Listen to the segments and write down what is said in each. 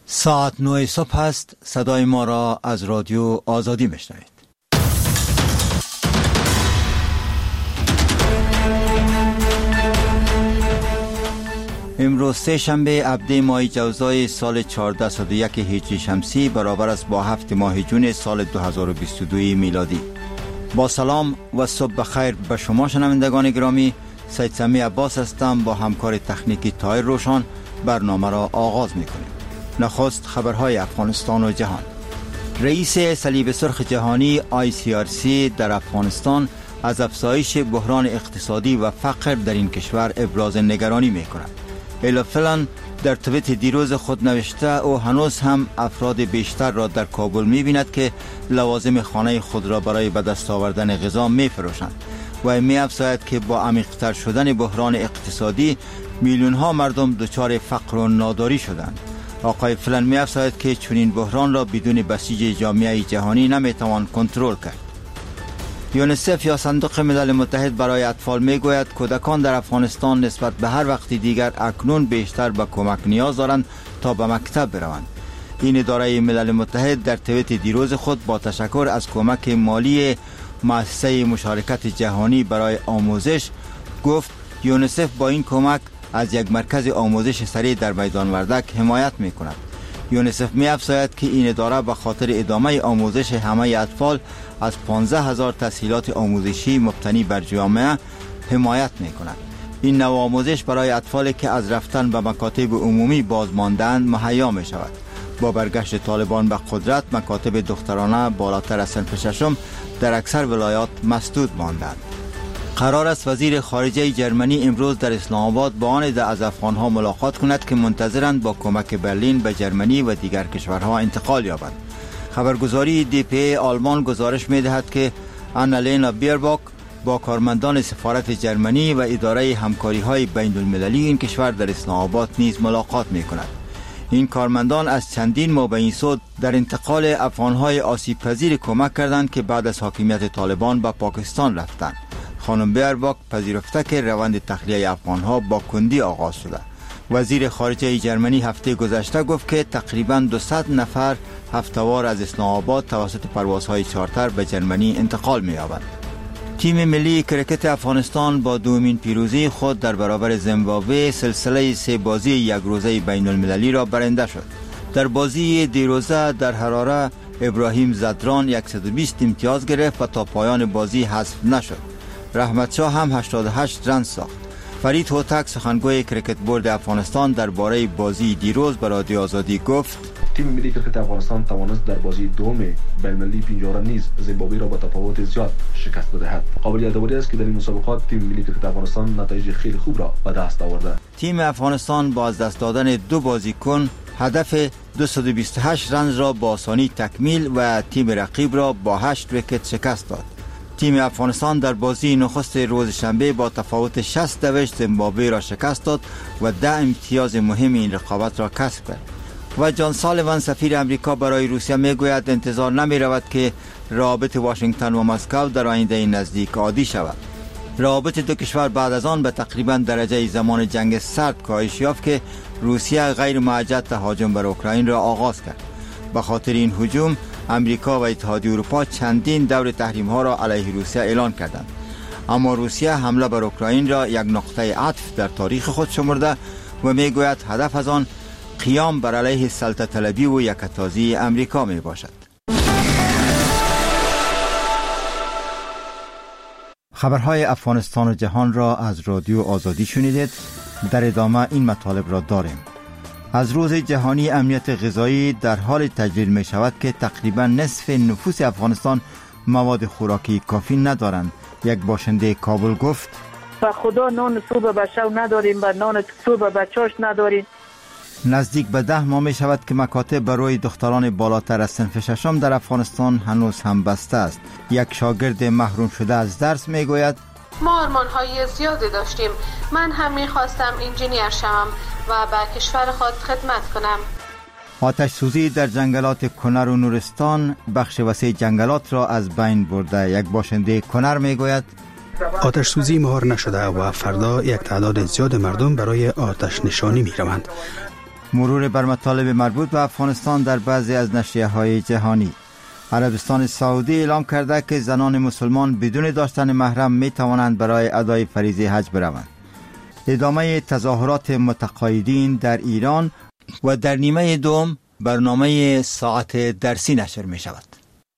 ساعت 9 صبح است. صدای ما را از رادیو آزادی میشنوید. امروز سه شنبه 17 ماه جوزای سال 1401 هجری شمسی برابر است با 7 ماه جون سال 2022 میلادی. با سلام و صبح بخیر به شما شنوندگان گرامی. سید سمی عباس هستم. با همکار تکنیکی طاهر روشن برنامه را آغاز میکنیم. نخست خبرهای افغانستان و جهان. رئیس صلیب سرخ جهانی ICRC در افغانستان از افزایش بحران اقتصادی و فقر در این کشور ابراز نگرانی میکند. ایلا فلان در توییت دیروز خود نوشته او هنوز هم افراد بیشتر را در کابل می‌بیند که لوازم خانه خود را برای به دست آوردن غذا می‌فروشند و می‌افزاید که با عمیق‌تر شدن بحران اقتصادی میلیون‌ها مردم دچار فقر و ناداری شدند. آقای فلان می‌افزاید که چنین بحران را بدون بسیج جامعه جهانی نمی‌توان کنترل کرد. یونیسف یا صندوق ملل متحد برای اطفال میگوید کودکان در افغانستان نسبت به هر وقت دیگر اکنون بیشتر به کمک نیاز دارند تا به مکتب بروند. این اداره ملل متحد در توییت دیروز خود با تشکر از کمک مالی مؤسسه مشارکت جهانی برای آموزش گفت یونیسف با این کمک از یک مرکز آموزش سریع در میدان وردک حمایت میکند. یونیسف می‌افزاید که این اداره به خاطر ادامه آموزش همه اطفال از 15,000 تسهیلات آموزشی مبتنی بر جامعه حمایت می‌کند. این نوع آموزش برای اطفالی که از رفتن به مکاتب عمومی باز ماندند مهیا می‌شود. با برگشت طالبان به قدرت مکاتب دخترانه بالاتر از صنف ششم در اکثر ولایات مسدود ماندند. قرار است وزیر خارجه جرمنی امروز در اسلام آباد با آن عده از افغان‌ها ملاقات کند که منتظرند با کمک برلین به جرمنی و دیگر کشورها انتقال یابند. خبرگزاری DPA آلمان گزارش می‌دهد که آنالینا بیرباک با کارمندان سفارت جرمنی و اداره همکاری‌های بین‌المللی این کشور در اسلام آباد نیز ملاقات می‌کند. این کارمندان از چندین ماه به این سو در انتقال افغان‌های آسیب‌پذیر کمک کردند که بعد از حاکمیت طالبان به پاکستان رفتند. خانم بیرباک پذیرفته که روند تخلیه افغان‌ها با کندی آغاز شده. وزیر خارجه جرمنی هفته گذشته گفت که تقریباً 200 نفر هفته‌وار از اسلام آباد توسط پروازهای چارتر به جرمنی انتقال می‌یابند. تیم ملی کرکت افغانستان با دومین پیروزی خود در برابر زیمبابوه سلسله 3 بازی یک روزه بین‌المللی را برنده شد. در بازی دیروزه در حراره ابراهیم زدران 120 امتیاز گرفت و تا پایان بازی حذف نشد. رحمت شاه هم 88 رن ساخت. فرید هوتک سخنگوی کرکت بورد افغانستان درباره بازی دیروز به رادیو آزادی گفت تیم ملی کرکت افغانستان توانست در بازی دوم بین‌المللی پنجره نیز زیمبابوه را با تفاوت زیاد شکست بدهد. قابل یادآوری است که در این مسابقات تیم ملی کرکت افغانستان نتایج خیلی خوب را به دست آورده. تیم افغانستان با از دست دادن 2 بازیکن هدف 228 رن را با آسانی تکمیل و تیم رقیب را با 8 ویکت شکست داد. تیم افغانستان در بازی نخست روز شنبه با تفاوت 60 دوشت زیمبابوه را شکست داد و 10 امتیاز مهم این رقابت را کسب کرد. و جان سالیوان سفیر امریکا برای روسیه میگوید انتظار نمی رود که روابط واشنگتن و مسکو در آینده نزدیک عادی شود. روابط دو کشور بعد از آن به تقریبا درجه زمان جنگ سرد کاهش یافت که روسیه غیر معجل تهاجم بر اوکراین را آغاز کرد. به خاطر این هجوم امریکا و اتحادیه اروپا چندین دور تحریم ها را علیه روسیه اعلان کردند. اما روسیه حمله بر اوکراین را یک نقطه عطف در تاریخ خود شمرده و میگوید هدف از آن قیام بر علیه سلطه طلبی و یکتازی امریکا می باشد. خبرهای افغانستان و جهان را از رادیو آزادی شنیدید. در ادامه این مطالب را داریم. از روز جهانی امنیت غذایی در حال تجلیل می شود که تقریبا نصف نفوس افغانستان مواد خوراکی کافی ندارند. یک باشنده کابل گفت و خدا نان صبح به شب نداریم و نان صبح به چاش نداریم. نزدیک به 10 ماه می شود که مکاتب برای دختران بالاتر از صنف ششم در افغانستان هنوز هم بسته است. یک شاگرد محروم شده از درس می گوید ما آرمان‌های زیادی داشتیم. من هم می‌خواستم انجینیر شوم و به کشور خود خدمت کنم. آتش سوزی در جنگلات کنر و نورستان بخش وسیع جنگلات را از بین برده. یک باشنده کنر میگوید آتش سوزی مهار نشده و فردا یک تعداد زیاد مردم برای آتش نشانی می روند. مرور بر مطالب مربوط به افغانستان در بعضی از نشریه‌های جهانی. عربستان سعودی اعلام کرده که زنان مسلمان بدون داشتن محرم می توانند برای ادای فریضه حج بروند. ادامه تظاهرات متقاعدین در ایران و در نیمه دوم برنامه ساعت درسی نشر می شود.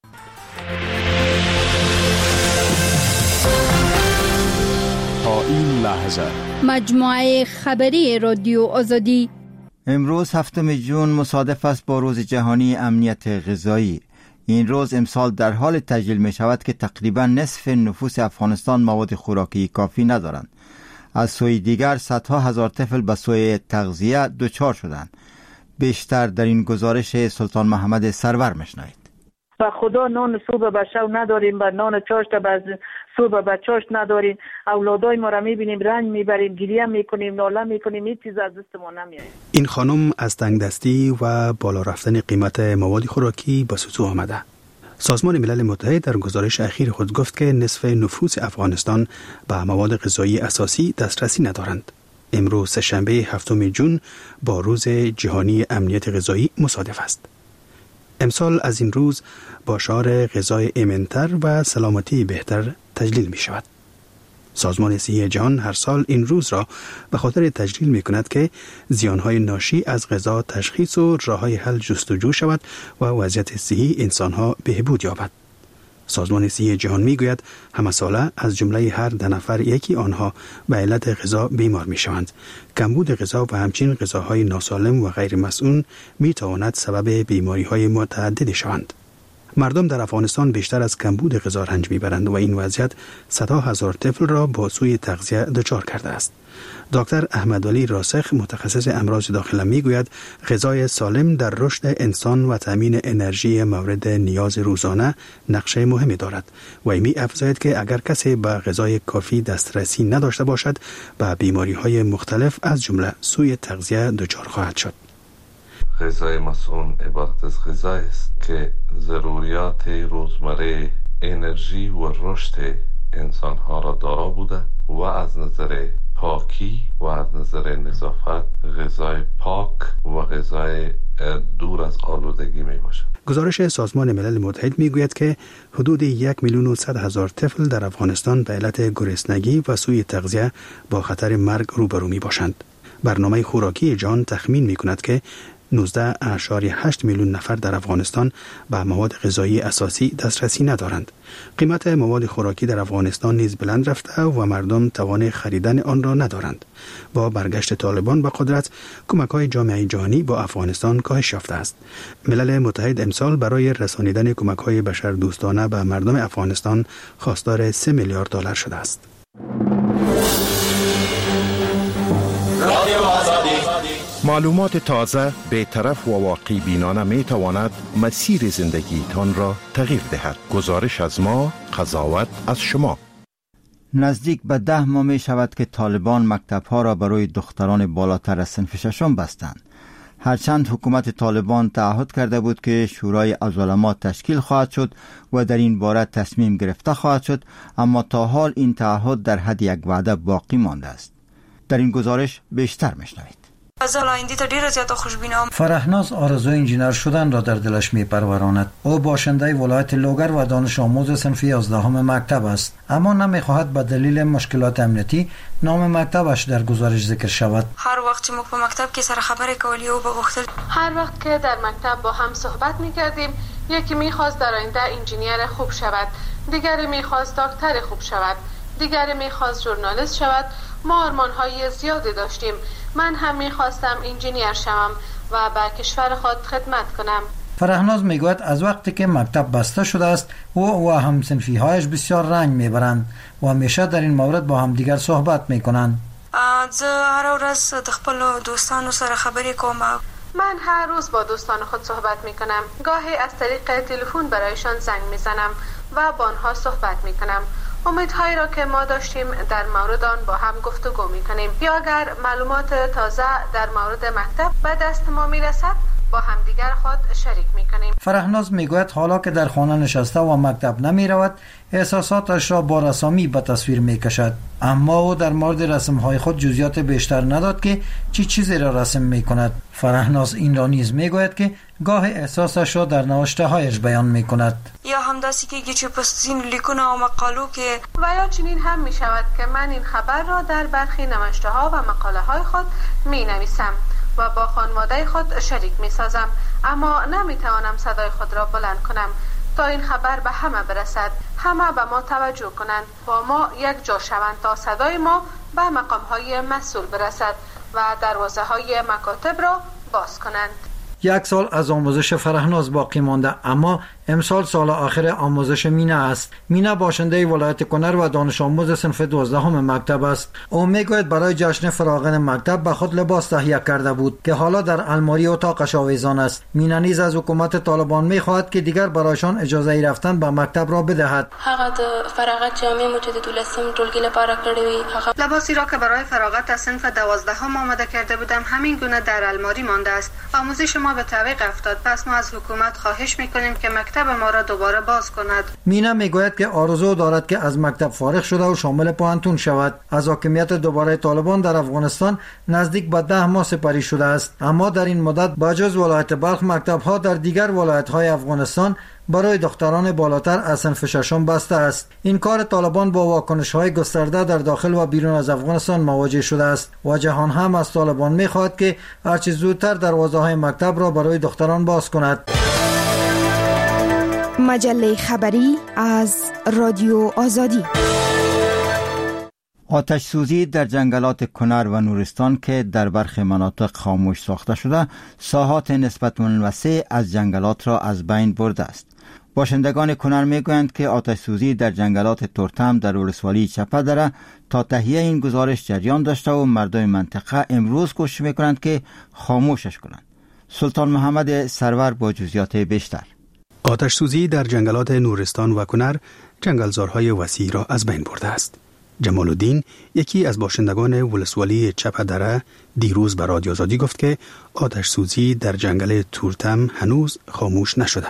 تا این لحظه مجموعه خبری رادیو آزادی. امروز 7 جون مصادف است با روز جهانی امنیت غذایی. این روز امسال در حال تجلیل می شود که تقریبا نصف نفوس افغانستان مواد خوراکی کافی ندارند. از سوی دیگر صدها هزار طفل به سوی تغذیه دچار شدند. بیشتر در این گزارش سلطان محمد سرور میشنوید. و خدا نان صبح به شب نداریم و نان چاشت صبح به چاشت نداریم. اولادای ما را میبینیم رنج میبریم، گریه میکنیم، ناله میکنیم، هیچ چیز از دست ما نمیاد. این خانم از تنگدستی و بالا رفتن قیمت مواد خوراکی به سوزو آمده. سازمان ملل متحد در گزارش اخیر خود گفت که نصف نفوس افغانستان به مواد غذایی اساسی دسترسی ندارند. امروز سه‌شنبه 7 جون با روز جهانی امنیت غذایی مصادف است. امسال از این روز با شعار غذای ایمن‌تر و سلامتی بهتر تجلیل می شود. سازمان صحی جهان هر سال این روز را به خاطر تجلیل می کند که زیانهای ناشی از غذا تشخیص و راه‌های حل جستجو شود و وضعیت صحی انسانها بهبود یابد. سازمان صحی جهان می گوید همه ساله از جمله هر 2 نفر یکی آنها به علت غذا بیمار می شوند. کمبود غذا و همچنین غذاهای ناسالم و غیر مسئول می تواند سبب بیماری های متعددی شوند. مردم در افغانستان بیشتر از کمبود غذا رنج میبرند و این وضعیت صدها هزار طفل را با سوء تغذیه دچار کرده است. دکتر احمدعلی راسخ متخصص امراض داخله میگوید غذای سالم در رشد انسان و تامین انرژی مورد نیاز روزانه نقش مهمی دارد و می افزاید که اگر کسی به غذای کافی دسترسی نداشته باشد به بیماری‌های مختلف از جمله سوء تغذیه دچار خواهد شد. غذای مسئول عبارت از غذایی است که ضروریات روزمره انرژی و رشد انسانها را دارا بوده و از نظر پاکی و از نظر نظافت غذای پاک و غذای دور از آلودگی می باشد. گزارش سازمان ملل متحد می گوید که حدود 1,100,000 طفل در افغانستان به علت گرسنگی و سوء تغذیه با خطر مرگ روبرو می باشند. برنامه خوراکی جهان تخمین می کند که 19.8 میلیون نفر در افغانستان به مواد غذایی اساسی دسترسی ندارند. قیمت مواد خوراکی در افغانستان نیز بلند رفته و مردم توان خریدن آن را ندارند. با برگشت طالبان به قدرت، کمک‌های جامعه جهانی با افغانستان کاهش یافته است. ملل متحد امسال برای رسانیدن کمک‌های بشردوستانه به مردم افغانستان خواستار 3 میلیارد دلار شده است. معلومات تازه، بی‌طرف و واقعی بینانه می تواند مسیر زندگی تان را تغییر دهد. گزارش از ما، قضاوت از شما. نزدیک به 10 ماه می شود که طالبان مکتب‌ها را برای دختران بالاتر از صنف 6 بستند. هرچند حکومت طالبان تعهد کرده بود که شورای عظما تشکیل خواهد شد و در این باره تصمیم گرفته خواهد شد، اما تا حال این تعهد در حد یک وعده باقی مانده است. در این گزارش بیشتر میشنوید. فرهناز آرزوی انجینر شدن را در دلش میپروراند. او باشنده ولایت لوگر و دانش آموز صنف 11 مکتب است، اما نمیخواهد به دلیل مشکلات امنیتی نام مکتبش در گزارش ذکر شود. هر وقت ما به مکتب که سر خبر کولی او بگفتل، هر وقت که در مکتب با هم صحبت میکردیم، یکی میخواست در آینده انجینیر خوب شود، دیگری میخواست دکتر خوب شود، دیگری میخواست ژورنالیست شود. ما آرمان‌های زیادی داشتیم. من هم میخواستم انجینیر شوم و به کشور خود خدمت کنم. فرهناز میگوید از وقتی که مکتب بسته شده است او و همصنفی‌هایش بسیار رنج میبرند و همیشه در این مورد با هم دیگر صحبت میکنند. زه هر ورځ د خپل دوستانو سره خبرې کوم. من هر روز با دوستان خود صحبت میکنم. گاهی از طریق تلفن برایشان زنگ میزنم و با آنها صحبت میکنم. امیدهایی را که ما داشتیم در مورد آن با هم گفتگو میکنیم. یا اگر معلومات تازه در مورد مکتب به دست ما میرسد با همدیگر خود شریک میکنیم. فرهناز میگوید حالا که در خانه نشسته و مکتب نمی رود احساساتش را با رسامی به تصویر می کشد، اما او در مورد رسمهای خود جزئیات بیشتر نداد که چی چیزی را رسم می کند. فرهناز این را نیز می گوید که گاه احساسش را در نوشته هایش بیان می کند. یا همداستی که گیچه پستین لیکونه و مقالو که و یا چنین هم می شود که من این خبر را در برخی نوشته ها و مقاله های خود می نویسم و با خانواده خود شریک می سازم، اما نمی توانم صدای خود را بلند کنم تا این خبر به همه برسد، همه به ما توجه کنند، با ما یک جا شوند تا صدای ما به مقام های مسئول برسد و دروازه های مکاتب را باز کنند. یک سال از آموزش فرهناز باقی مانده، اما امسال سال آخر آموزش مینا است. مینا باشنده ولایت کنر و دانش آموز صنف 12 مکتب است. او میگوید برای جشن فراغن مکتب به خود لباس تهیه کرده بود که حالا در الماری اتاقش آویزان است. مینا نیز از حکومت طالبان میخواهد که دیگر برایشان اجازه رفتن به مکتب را بدهد. هغه د فراغت جامع مو چې د 12 ټولګي لپاره کړې وي، هغه لباسی را که برای فراغت از صنف 12 آماده کرده بودم همین گونه در الماری مانده است. آموزش ما به تعویق افتاد، پس ما از حکومت خواهش میکنیم که مکتب ما را دوباره باز کند. مینا میگوید که آرزو دارد که از مکتب فارغ شده و شامل پوهنتون شود. از حاکمیت دوباره طالبان در افغانستان نزدیک به 10 ماه سپری شده است، اما در این مدت با جز ولایت بلخ مکتب ها در دیگر ولایت های افغانستان برای دختران بالاتر از صنف 6 بسته است. این کار طالبان با واکنش های گسترده در داخل و بیرون از افغانستان مواجه شده است و جهان هم از طالبان میخواهد که هرچه زودتر دروازه های مکتب را برای دختران باز کند. مجله خبری از رادیو آزادی. آتش سوزی در جنگلات کنر و نورستان که در برخی مناطق خاموش ساخته شده، ساحات نسبتاً وسیع از جنگلات را از بین برده است. باشندگان کنر میگویند که آتش سوزی در جنگلات تورتم در ولسوالی چپه دره تا تهیه این گزارش جریان داشته و مردم منطقه امروز کوشش میکنند که خاموشش کنند. سلطان محمد سرور با جزئیات بیشتر. آتش سوزی در جنگلات نورستان و کنر جنگلزارهای وسیع را از بین برده است. جمال الدین، یکی از باشندگان ولسوالی چپه دره، دیروز به رادیو آزادی گفت که آتش سوزی در جنگل تورتم هنوز خاموش نشده.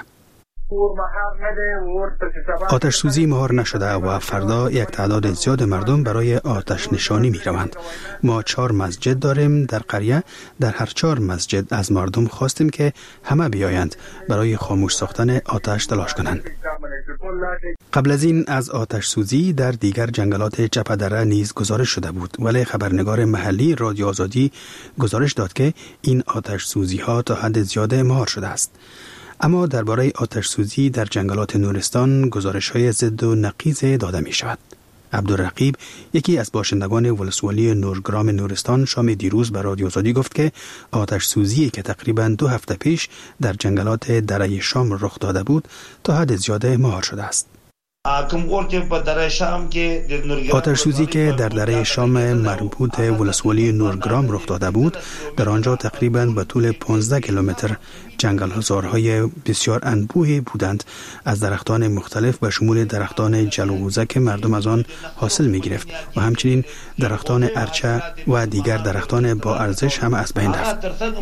آتش سوزی مهار نشده و فردا یک تعداد زیاد مردم برای آتش نشانی می روند. ما 4 مسجد داریم در قریه. در هر 4 مسجد از مردم خواستیم که همه بیایند برای خاموش ساختن آتش تلاش کنند. قبل از این از آتش سوزی در دیگر جنگلات چپه دره نیز گزارش شده بود، ولی خبرنگار محلی رادیو آزادی گزارش داد که این آتش سوزی ها تا حد زیاد مهار شده است. اما درباره آتش سوزی در جنگلات نورستان گزارش های ضد و نقیض داده می شود. عبدالرقیب، یکی از باشندگان ولسوالی نورگرام نورستان، شام دیروز به رادیو آزادی گفت که آتش سوزی که تقریباً 2 هفته پیش در جنگلات دره شام رخ داده بود تا حد زیاد مهار شده است. آتش سوزی که در دره شام مربوط ولسوالی نورگرام رخ داده بود، در آنجا تقریباً به طول 15 کیلومتر جنگل‌زارهای بسیار انبوهی بودند از درختان مختلف به شمول درختان جلغوزه که مردم از آن حاصل می‌گرفت و همچنین درختان ارچه و دیگر درختان با ارزش هم از بین رفت.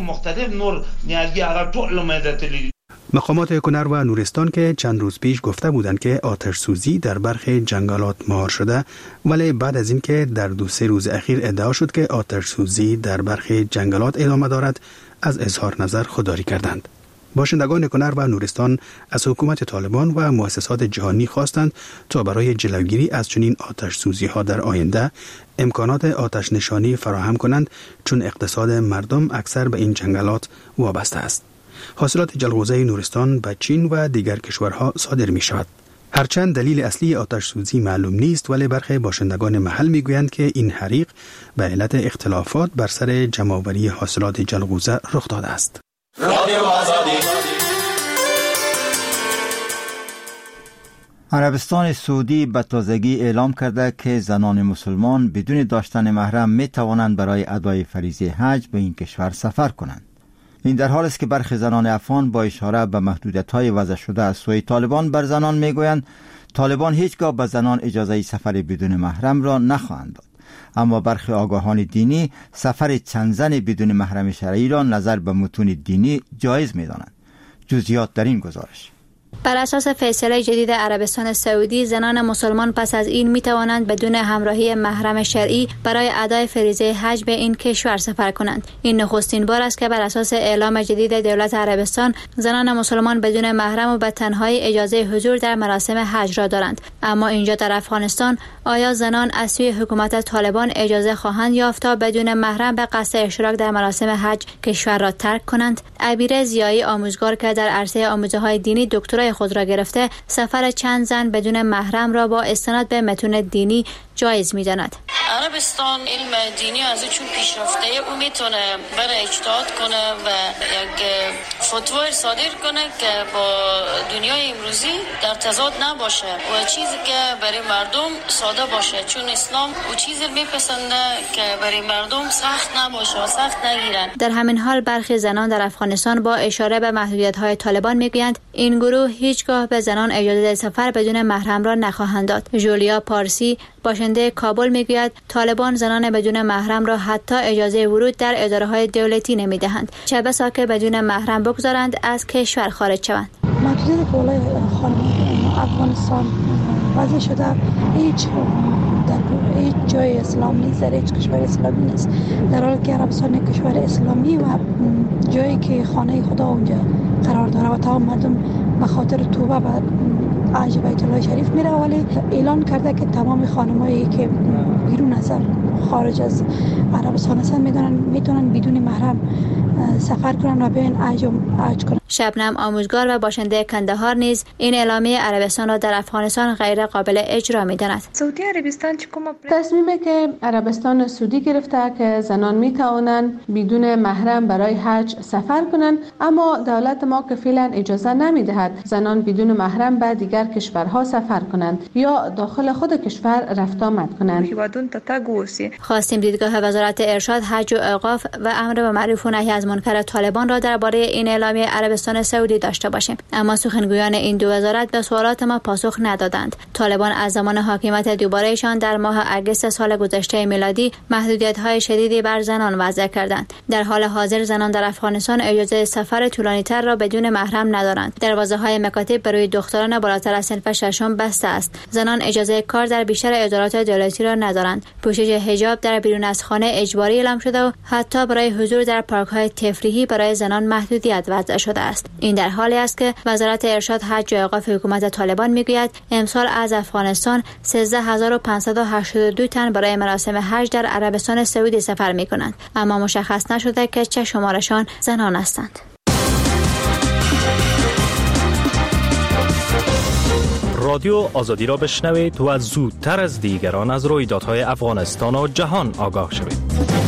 مقامات کنر و نورستان که چند روز پیش گفته بودند که آتش سوزی در برخی جنگلات مهار شده، ولی بعد از اینکه در 2-3 روز اخیر ادعا شد که آتش سوزی در برخی جنگلات ادامه دارد، از اظهار نظر خودداری کردند. باشندگان کنر و نورستان از حکومت طالبان و مؤسسات جهانی خواستند تا برای جلوگیری از چنین آتش سوزی ها در آینده امکانات آتش نشانی فراهم کنند، چون اقتصاد مردم اکثر به این جنگلات وابسته است. حاصلات جلغوزه نورستان به چین و دیگر کشورها صادر می شود. هرچند دلیل اصلی آتش سوزی معلوم نیست، ولی برخی باشندگان محل می گویند که این حریق به علت اختلافات بر سر جمع‌آوری حاصلات جلغوزه رخ داده است. عربستان سعودی به تازگی اعلام کرده که زنان مسلمان بدون داشتن محرم می توانند برای ادای فریضه حج به این کشور سفر کنند. این در حال است که برخی زنان افغان با اشاره به محدودیت‌های وضع شده از سوی طالبان بر زنان میگویند طالبان هیچگاه به زنان اجازه سفر بدون محرم را نخواهند داد. اما برخی آگاهان دینی سفر چند زن بدون محرم شرعی را نظر به متون دینی جایز می‌دانند. جزئیات در این گزارش. بر اساس فیصله جدید عربستان سعودی، زنان مسلمان پس از این می توانند بدون همراهی محرم شرعی برای ادای فریضه حج به این کشور سفر کنند. این نخستین بار است که بر اساس اعلام جدید دولت عربستان، زنان مسلمان بدون محرم و به تنهایی اجازه حضور در مراسم حج را دارند. اما اینجا در افغانستان آیا زنان از سوی حکومت طالبان اجازه خواهند یافت تا بدون محرم به قصد اشتراک در مراسم حج کشور را ترک کنند؟ عبیر ضیایی، آموزگار که در عرصه آموزش‌های دینی دکترای خود را گرفته، سفر چند زن بدون محرم را با استناد به متون دینی جایز می‌داند. عربستان علم دینی از چون پیشرفته او میتونه برای اجتهاد کنه و یک فتوا صادر کنه که با دنیای امروزی در تضاد نباشه و چیزی که برای مردم ساده باشه، چون اسلام او چیزی میپسنده که برای مردم سخت نباشه و سخت نگیرن. در همین حال برخی زنان در افغانستان با اشاره به محدودیت‌های طالبان میگویند این گروه هیچگاه به زنان اجازه سفر بدون محرم را نخواهند داد. جولیا پارسی باشنده کابل میگوید طالبان زنان بدون محرم را حتی اجازه ورود در اداره‌های دولتی نمیدهند، چه بسا که بدون محرم بگذارند از کشور خارج شوند. محدودیت که بالای افغانستان وضع شده در هیچ جای اسلام نیست، در هیچ کشور اسلامی نیست، در حالی که عربستان یک کشور اسلامی و جایی که خانه خدا اونجا قرار داره و تمام مردم به خاطر توبه و حج بیت الله شریف میره، ولی اعلان کرده که تمام خانمایی که بیرون از خارج از عربستان هستن میتونن بدون محرم سفر کنن و بیان حج کنن. شبنم آموزگار و باشنده کندهار نیز این اعلامیه عربستان را در افغانستان غیر قابل اجرا می‌داند. سعودی عربستان تصمیمی که عربستان سعودی گرفته که زنان میتوانند بدون محرم برای حج سفر کنند، اما دولت ما که فعلا اجازه نمیدهد زنان بدون محرم به دیگر کشورها سفر کنند یا داخل خود کشور رفت آمد کنند. خواستیم دیدگاه وزارت ارشاد، حج و اوقاف و امر به معروف و نهی از منکر طالبان را درباره این اعلامیه عربستان سعودی داشته باشیم، اما سخنگویان این دو وزارت به سوالات ما پاسخ ندادند. طالبان از زمان حاکمیت دوبارهشان در ماه اگست سال گذشته میلادی محدودیت‌های شدیدی بر زنان وضع کردند. در حال حاضر زنان در افغانستان اجازه سفر طولانی‌تر را بدون محرم ندارند. دروازه‌های مکاتب برای دختران بالاتر از صنف ششم بسته است. زنان اجازه کار در بیشتر ادارات دولتی را ندارند. پوشش حجاب در بیرون از خانه اجباری اعلام شده و حتی برای حضور در پارک‌های تفریحی برای زنان محدودیت وضع شده است. این در حالی است که وزارت ارشاد، حج و اوقاف حکومت طالبان میگوید امسال از افغانستان 13582 تن برای مراسم حج در عربستان سعودی سفر می‌کنند، اما مشخص نشده که چه شمارشان زنان هستند. رادیو آزادی را بشنوید و زودتر از دیگران از رویدادهای افغانستان و جهان آگاه شوید.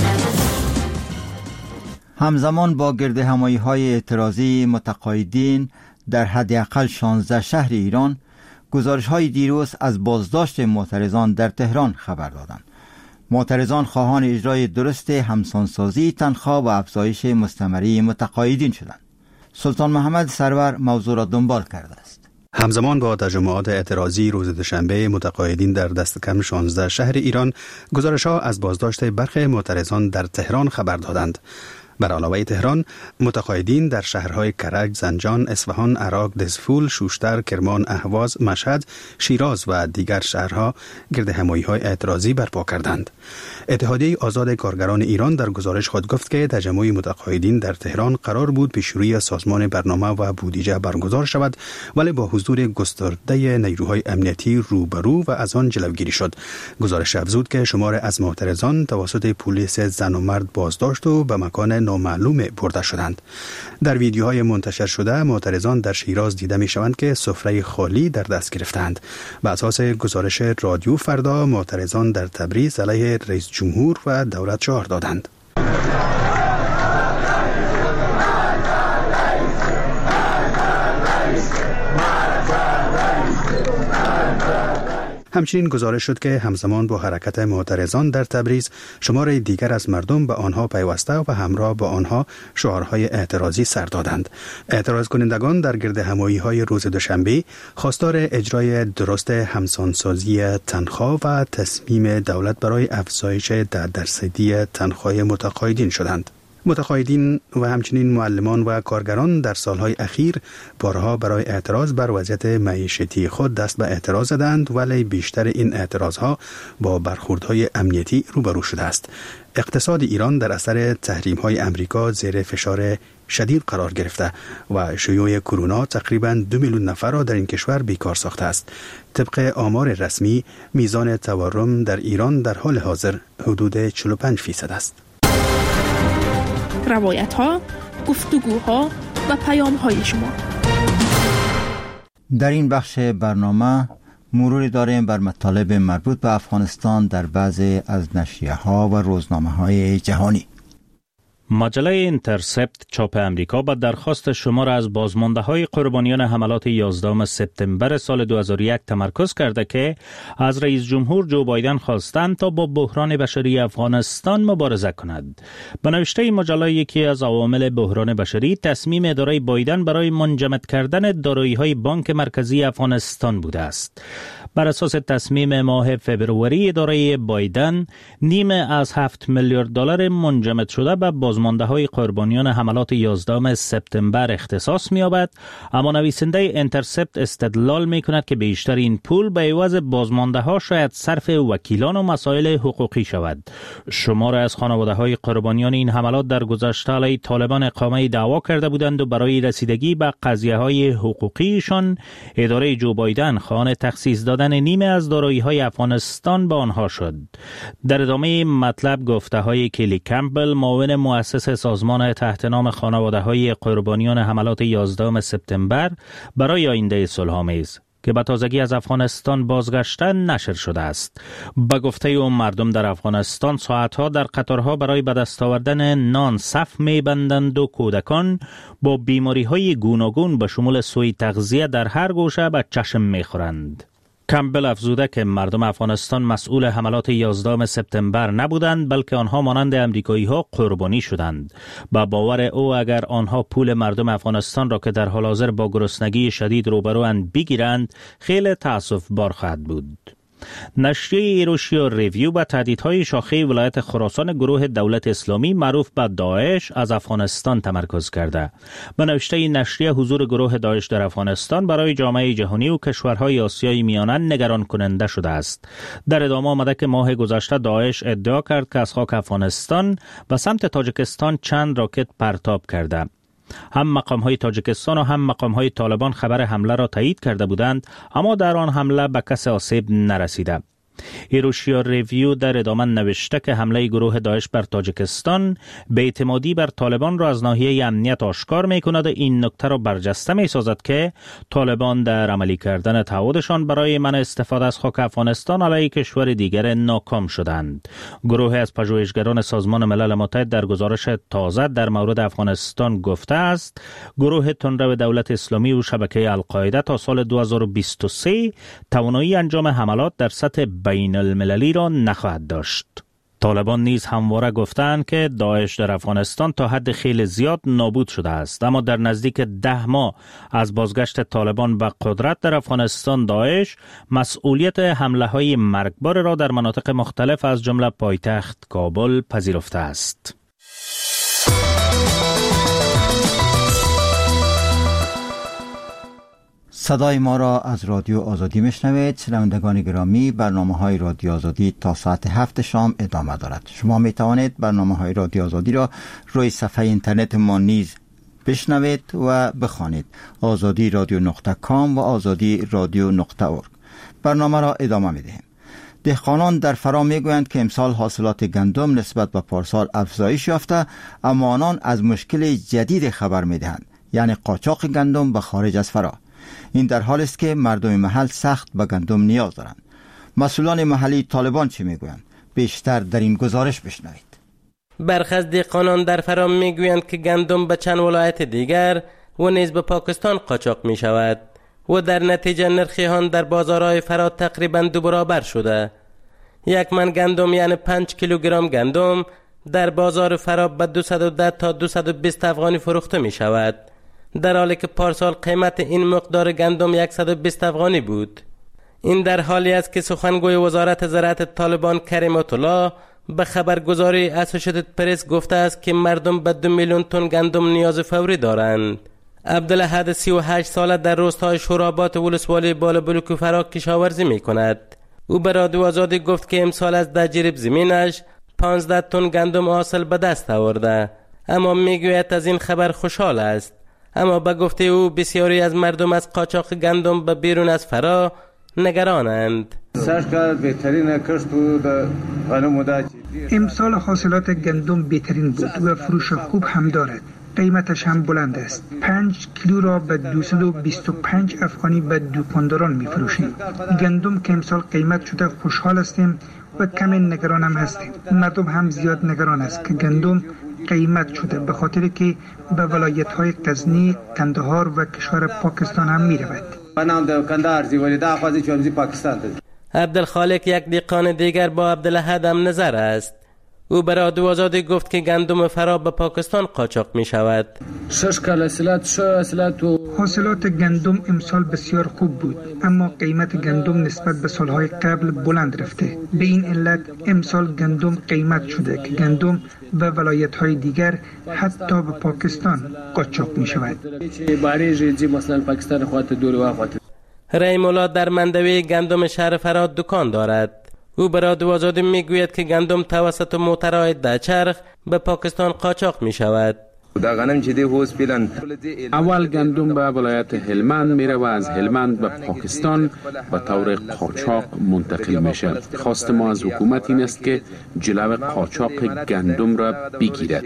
همزمان با گردهمایی‌های اعتراضی متقاعدین در حداقل 16 شهر ایران، گزارش‌های دیروز از بازداشت معترضان در تهران خبر دادند. معترضان خواهان اجرای درست همسانسازی تنخواه و افزایش مستمری متقاعدین شدند. سلطان محمد سرور موضوع را دنبال کرده است. همزمان با تجمعات اعتراضی روز دوشنبه متقاعدین در دست کم 16 شهر ایران، گزارش‌ها از بازداشت برخی معترضان در تهران خبر دادند. بر علاوه تهران، متقاعدین در شهرهای کرج، زنجان، اصفهان، عراق، دزفول، شوشتر، کرمان، اهواز، مشهد، شیراز و دیگر شهرها گردهمایی‌های اعتراضی برپا کردند. اتحادیه آزاد کارگران ایران در گزارش خود گفت که تجمع متقاعدین در تهران قرار بود پیش روی سازمان برنامه و بودجه برگزار شود، ولی با حضور گسترده نیروهای امنیتی روبرو و از آن جلوگیری شد. گزارش افزود که شمار از معترضان توسط پلیس زن و مرد بازداشت و به مکان نامعلوم برده شدند. در ویدیوهای منتشر شده معترضان در شیراز دیده می شوند که سفره خالی در دست گرفتند. بر اساس گزارش رادیو فردا، معترضان در تبریز علیه رئیس جمهور و دولت شعار دادند. همچنین گزارش شد که همزمان با حرکت معترضان در تبریز شمار دیگر از مردم به آنها پیوسته و همراه با آنها شعارهای اعتراضی سر دادند. اعتراض کنندگان در گرد همایی‌های روز دوشنبه خواستار اجرای درست همسانسازی تنخواه و تصمیم دولت برای افزایش 10% تنخواه متقاعدین شدند. متقاعدین و همچنین معلمان و کارگران در سالهای اخیر بارها برای اعتراض بر وضعیت معیشتی خود دست به اعتراض زدند، ولی بیشتر این اعتراضها با برخوردهای امنیتی روبرو شده است. اقتصاد ایران در اثر تحریم‌های امریکا زیر فشار شدید قرار گرفته و شیوع کرونا تقریباً 2 میلیون نفر را در این کشور بیکار ساخته است. طبق آمار رسمی میزان تورم در ایران در حال حاضر حدود 45% است. روایت‌ها، گفتگوها و پیام‌های شما. در این بخش برنامه مروری داریم بر مطالب مربوط به افغانستان در بعضی از نشریه‌ها و روزنامه‌های جهانی. مجله اینترسپت چاپ امریکا به درخواست شمار از بازمانده‌های قربانیان حملات 11 سپتامبر سال 2001 تمرکز کرده که از رئیس جمهور جو بایدن خواستند تا با بحران بشری افغانستان مبارزه کند. به نوشته این مجله یکی از عوامل بحران بشری تصمیم اداره بایدن برای منجمد کردن دارایی‌های بانک مرکزی افغانستان بوده است. بر اساس تصمیم ماه فبروری اداره بایدن، نیمه از 7 میلیارد دلار منجمد شده به بازمانده‌های قربانیان حملات 11 سپتامبر اختصاص می‌یابد، اما نویسنده اینترسپت استدلال می‌کند که بیشتر این پول به عوض بازمانده‌ها شاید صرف وکیلان و مسائل حقوقی شود. شمار از خانواده‌های قربانیان این حملات در گذشته علیه طالبان اقامه دعوا کرده بودند و برای رسیدگی به قضیه‌های حقوقیشان اداره جو بایدن خواهان تخصیص دادن نیمه از دارایی‌های افغانستان به آنها شد. در ادامه مطلب گفته‌های کلی کمپبل، معاون مؤسس سازمان تحت نام خانواده‌های قربانیان حملات 11 سپتامبر برای آینده صلح‌آمیز که به تازگی از افغانستان بازگشتن نشر شده است. به گفته او مردم در افغانستان ساعتها در قطارها برای به دست آوردن نان صف می‌بندند و کودکان با بیماری‌های گوناگون به شمول سوء تغذیه در هر گوشه به چشم می‌خورند. کمبل افزوده که مردم افغانستان مسئول حملات 11 سپتامبر نبودند، بلکه آنها مانند امریکایی‌ها قربانی شدند. با باور او اگر آنها پول مردم افغانستان را که در حال حاضر با گرسنگی شدید روبروند بگیرند، خیلی تأسف بار خواهد بود. نشریه ایروشیا ریویو با تهدیدهای شاخه ولایت خراسان گروه دولت اسلامی معروف به داعش از افغانستان تمرکز کرده. به نوشته این نشریه حضور گروه داعش در افغانستان برای جامعه جهانی و کشورهای آسیای میانه نگران کننده شده است. در ادامه آمده که ماه گذشته داعش ادعا کرد که از خاک افغانستان به سمت تاجیکستان چند راکت پرتاب کرده. هم مقام‌های تاجیکستان و هم مقام‌های طالبان خبر حمله را تایید کرده بودند، اما در آن حمله به کسی آسیب نرسیده. ایروشیا ریویو در ادامه نوشته که حمله گروه داعش بر تاجیکستان بی‌اعتمادی بر طالبان را از ناحیه امنیت آشکار می‌کند و این نکته را برجسته می‌سازد که طالبان در عملی کردن تعهدشان برای منع استفاده از خاک افغانستان علیه کشور دیگر ناکام شدند. گروه از پژوهشگران سازمان ملل متحد در گزارش تازه در مورد افغانستان گفته است گروه تندرو دولت اسلامی و شبکه القاعده تا سال 2023 توانایی انجام حملات در سطح بین المللی را نخواهد داشت. طالبان نیز همواره گفتند که داعش در افغانستان تا حد خیلی زیاد نابود شده است، اما در نزدیک 10 ماه از بازگشت طالبان به قدرت در افغانستان داعش مسئولیت حمله‌های مرگبار را در مناطق مختلف از جمله پایتخت کابل پذیرفته است. صدای ما را از رادیو آزادی میشنوید. شنوندگان گرامی، برنامه‌های رادیو آزادی تا ساعت 7 شام ادامه دارد. شما می توانید برنامه‌های رادیو آزادی را روی صفحه اینترنت ما نیز بشنوید و بخوانید: azadi.radio.com و azadi.radio.org. برنامه را ادامه می‌دهیم. دهقانان در فرا میگویند که امسال حاصلات گندم نسبت به پارسال افزایش یافته، اما آنان از مشکل جدید خبر می‌دهند، یعنی قاچاق گندم به خارج از فرا. این در حالی است که مردم محل سخت به گندم نیاز دارند. مسئولان محلی طالبان چه میگویند؟ بیشتر در این گزارش بشنوید. برخی از دهقانان در فرا میگویند که گندم به چند ولایت دیگر و نیز به پاکستان قاچاق می شود و در نتیجه نرخ آن در بازارهای فرا تقریباً 2 برابر شده. 1 من گندم یعنی 5 کیلوگرم گندم در بازار فرا به 210 تا 220 افغانی فروخته می شود، در حالی که پارسال قیمت این مقدار گندم 120 افغانی بود. این در حالی است که سخنگوی وزارت زراعت طالبان کریم الله به خبرگزاری اسوسییتد پرس گفته است که مردم به 2 میلیون تن گندم نیاز فوری دارند. عبدالاحد 38 ساله در روستای شورابات ولسوالی بالابلوک فرا کشاورزی می کند. او به رادیو آزادی گفت که امسال از دجریب زمینش 15 تن گندم حاصل به دست آورده، اما میگوید از این خبر خوشحال است. اما به گفته او بسیاری از مردم از قاچاق گندم به بیرون از فرا نگرانند. امسال حاصلات گندم بهترین بود و فروش خوب هم دارد. قیمتش هم بلند است. 5 کیلو را به 225 افغانی به دکانداران می فروشیم. گندم که امسال قیمت شده خوشحال هستیم و کمی نگران هم هستیم. مردم هم زیاد نگران است که گندم قیمت شده، به خاطر که به ولایت های غزنی، کندهار و کشور پاکستان هم می رود. عبدالخالق یک دیقان دیگر با عبدالاحد هم نظر است. او به رادیو آزادی گفت که گندم فرا به پاکستان قاچاق می شود. حاصلات گندم امسال بسیار خوب بود، اما قیمت گندم نسبت به سالهای قبل بلند رفته. به این علت امسال گندم قیمت شده که گندم به ولایت های دیگر حتی به پاکستان قاچاق می شود. رحیم الله در مندوی گندم شهر فرا دکان دارد. او به رادیو آزادی میگوید که گندم توسط موترهای دچرخ به پاکستان قاچاق می شود. اول گندم به ولایت هلمند میره و از هلمند به پاکستان به طور قاچاق منتقل میشه. خواست ما از حکومت این است که جلو قاچاق گندم را بگیرد.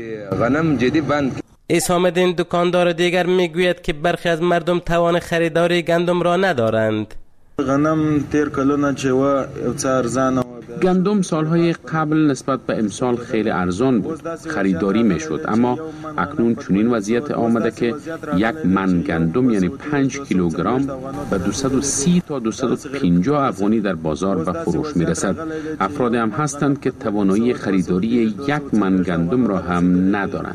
اسام الدین دکاندار دیگر میگوید که برخی از مردم توان خریداری گندم را ندارند. گندم سالهای قبل نسبت به امسال خیلی ارزان بود، خریداری میشد، اما اکنون چنین وضعیت آمده که 1 من گندم یعنی 5 کیلوگرم به 230 تا 250 افغانی در بازار به فروش میرسد. افرادی هم هستند که توانایی خریداری 1 من گندم را هم ندارند.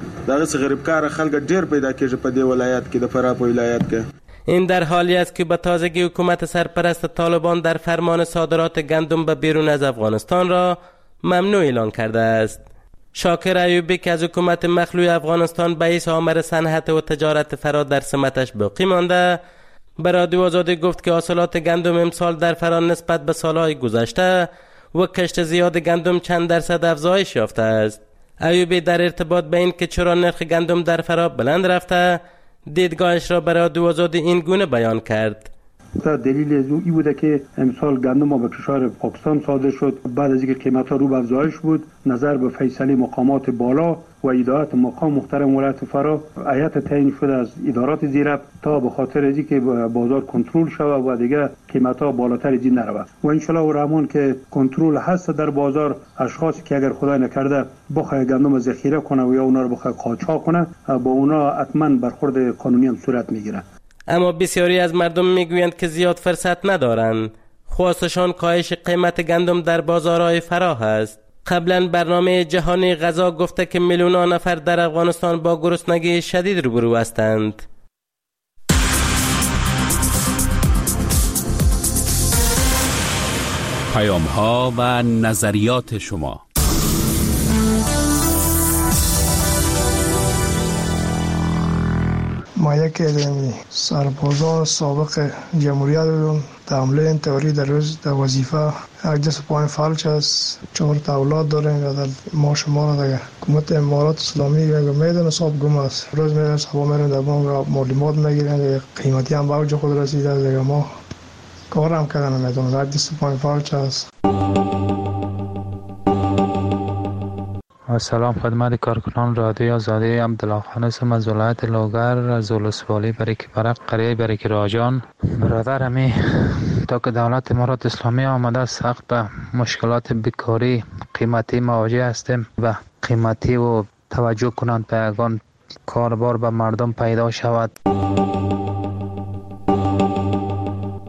این در حالی است که به تازگی حکومت سرپرست طالبان در فرمان صادرات گندم به بیرون از افغانستان را ممنوع اعلان کرده است. شاکر ایوبی که از حکومت مخلوع افغانستان به حیث آمر صنعت و تجارت فرا در سمتش باقی مانده، به رادیو آزادی گفت که حاصلات گندم امسال در فرا نسبت به سالهای گذشته و کشت زیاد گندم چند درصد افزایش یافته است. ایوبی در ارتباط به این که چرا نرخ گندم در فرا بلند رفته، دیدگاهش را برای رادیو آزادی این گونه بیان کرد. دلیل از او بوده که امسال گندم به کشور پاکستان صادر شد. بعد از اینکه قیمت‌ها رو به افزایش بود، نظر به فیصله مقامات بالا و ادارات مقام محترم ولایت فرا، هیئت تعیین شده از ادارات زیرک تا به خاطر از اینکه بازار کنترل شود و دیگه قیمت‌ها بالاتر از این نرود و ان شاء الله رحمان که کنترل هست در بازار، اشخاصی که اگر خدای نکرده بخواد گندم ذخیره کنه و یا اونا رو بخواد قاچاق کنه، با اونا حتما برخورد قانونی هم صورت میگیره. اما بسیاری از مردم میگویند که زیاد فرصت ندارند. خواستشان کاهش قیمت گندم در بازارهای فرا است. قبلا برنامه جهانی غذا گفته که میلیون‌ها نفر در افغانستان با گرسنگی شدید روبرو هستند. پیام‌ها و نظریات شما. ما یکی از سربازان سابق جمهوریت بودم. در حمله این تئوری در روز در وظیفه یک دست پایین فلج است. 4 تا اولاد داریم و ما شما را در حکومت امارات اسلامی میدون حساب گم است. روز میرن صبح میرن در ما معلومات میگیرن، قیمتی هم به اوج خود رسیده است. دیگه ما کار هم کردن نمیدونم. یک دست پایین فلج است. سلام خدمت کارکنان رادیو آزادی. عبدالله خان هستم از ولایت لوگر، از ولسوالی برک قریه برک راجان. برادر همی تا که دولت امارات اسلامی آمده سخت به مشکلات بیکاری قیمتی مواجه هستیم و قیمتی و توجه کنند به یگان کاربار به مردم پیدا شود.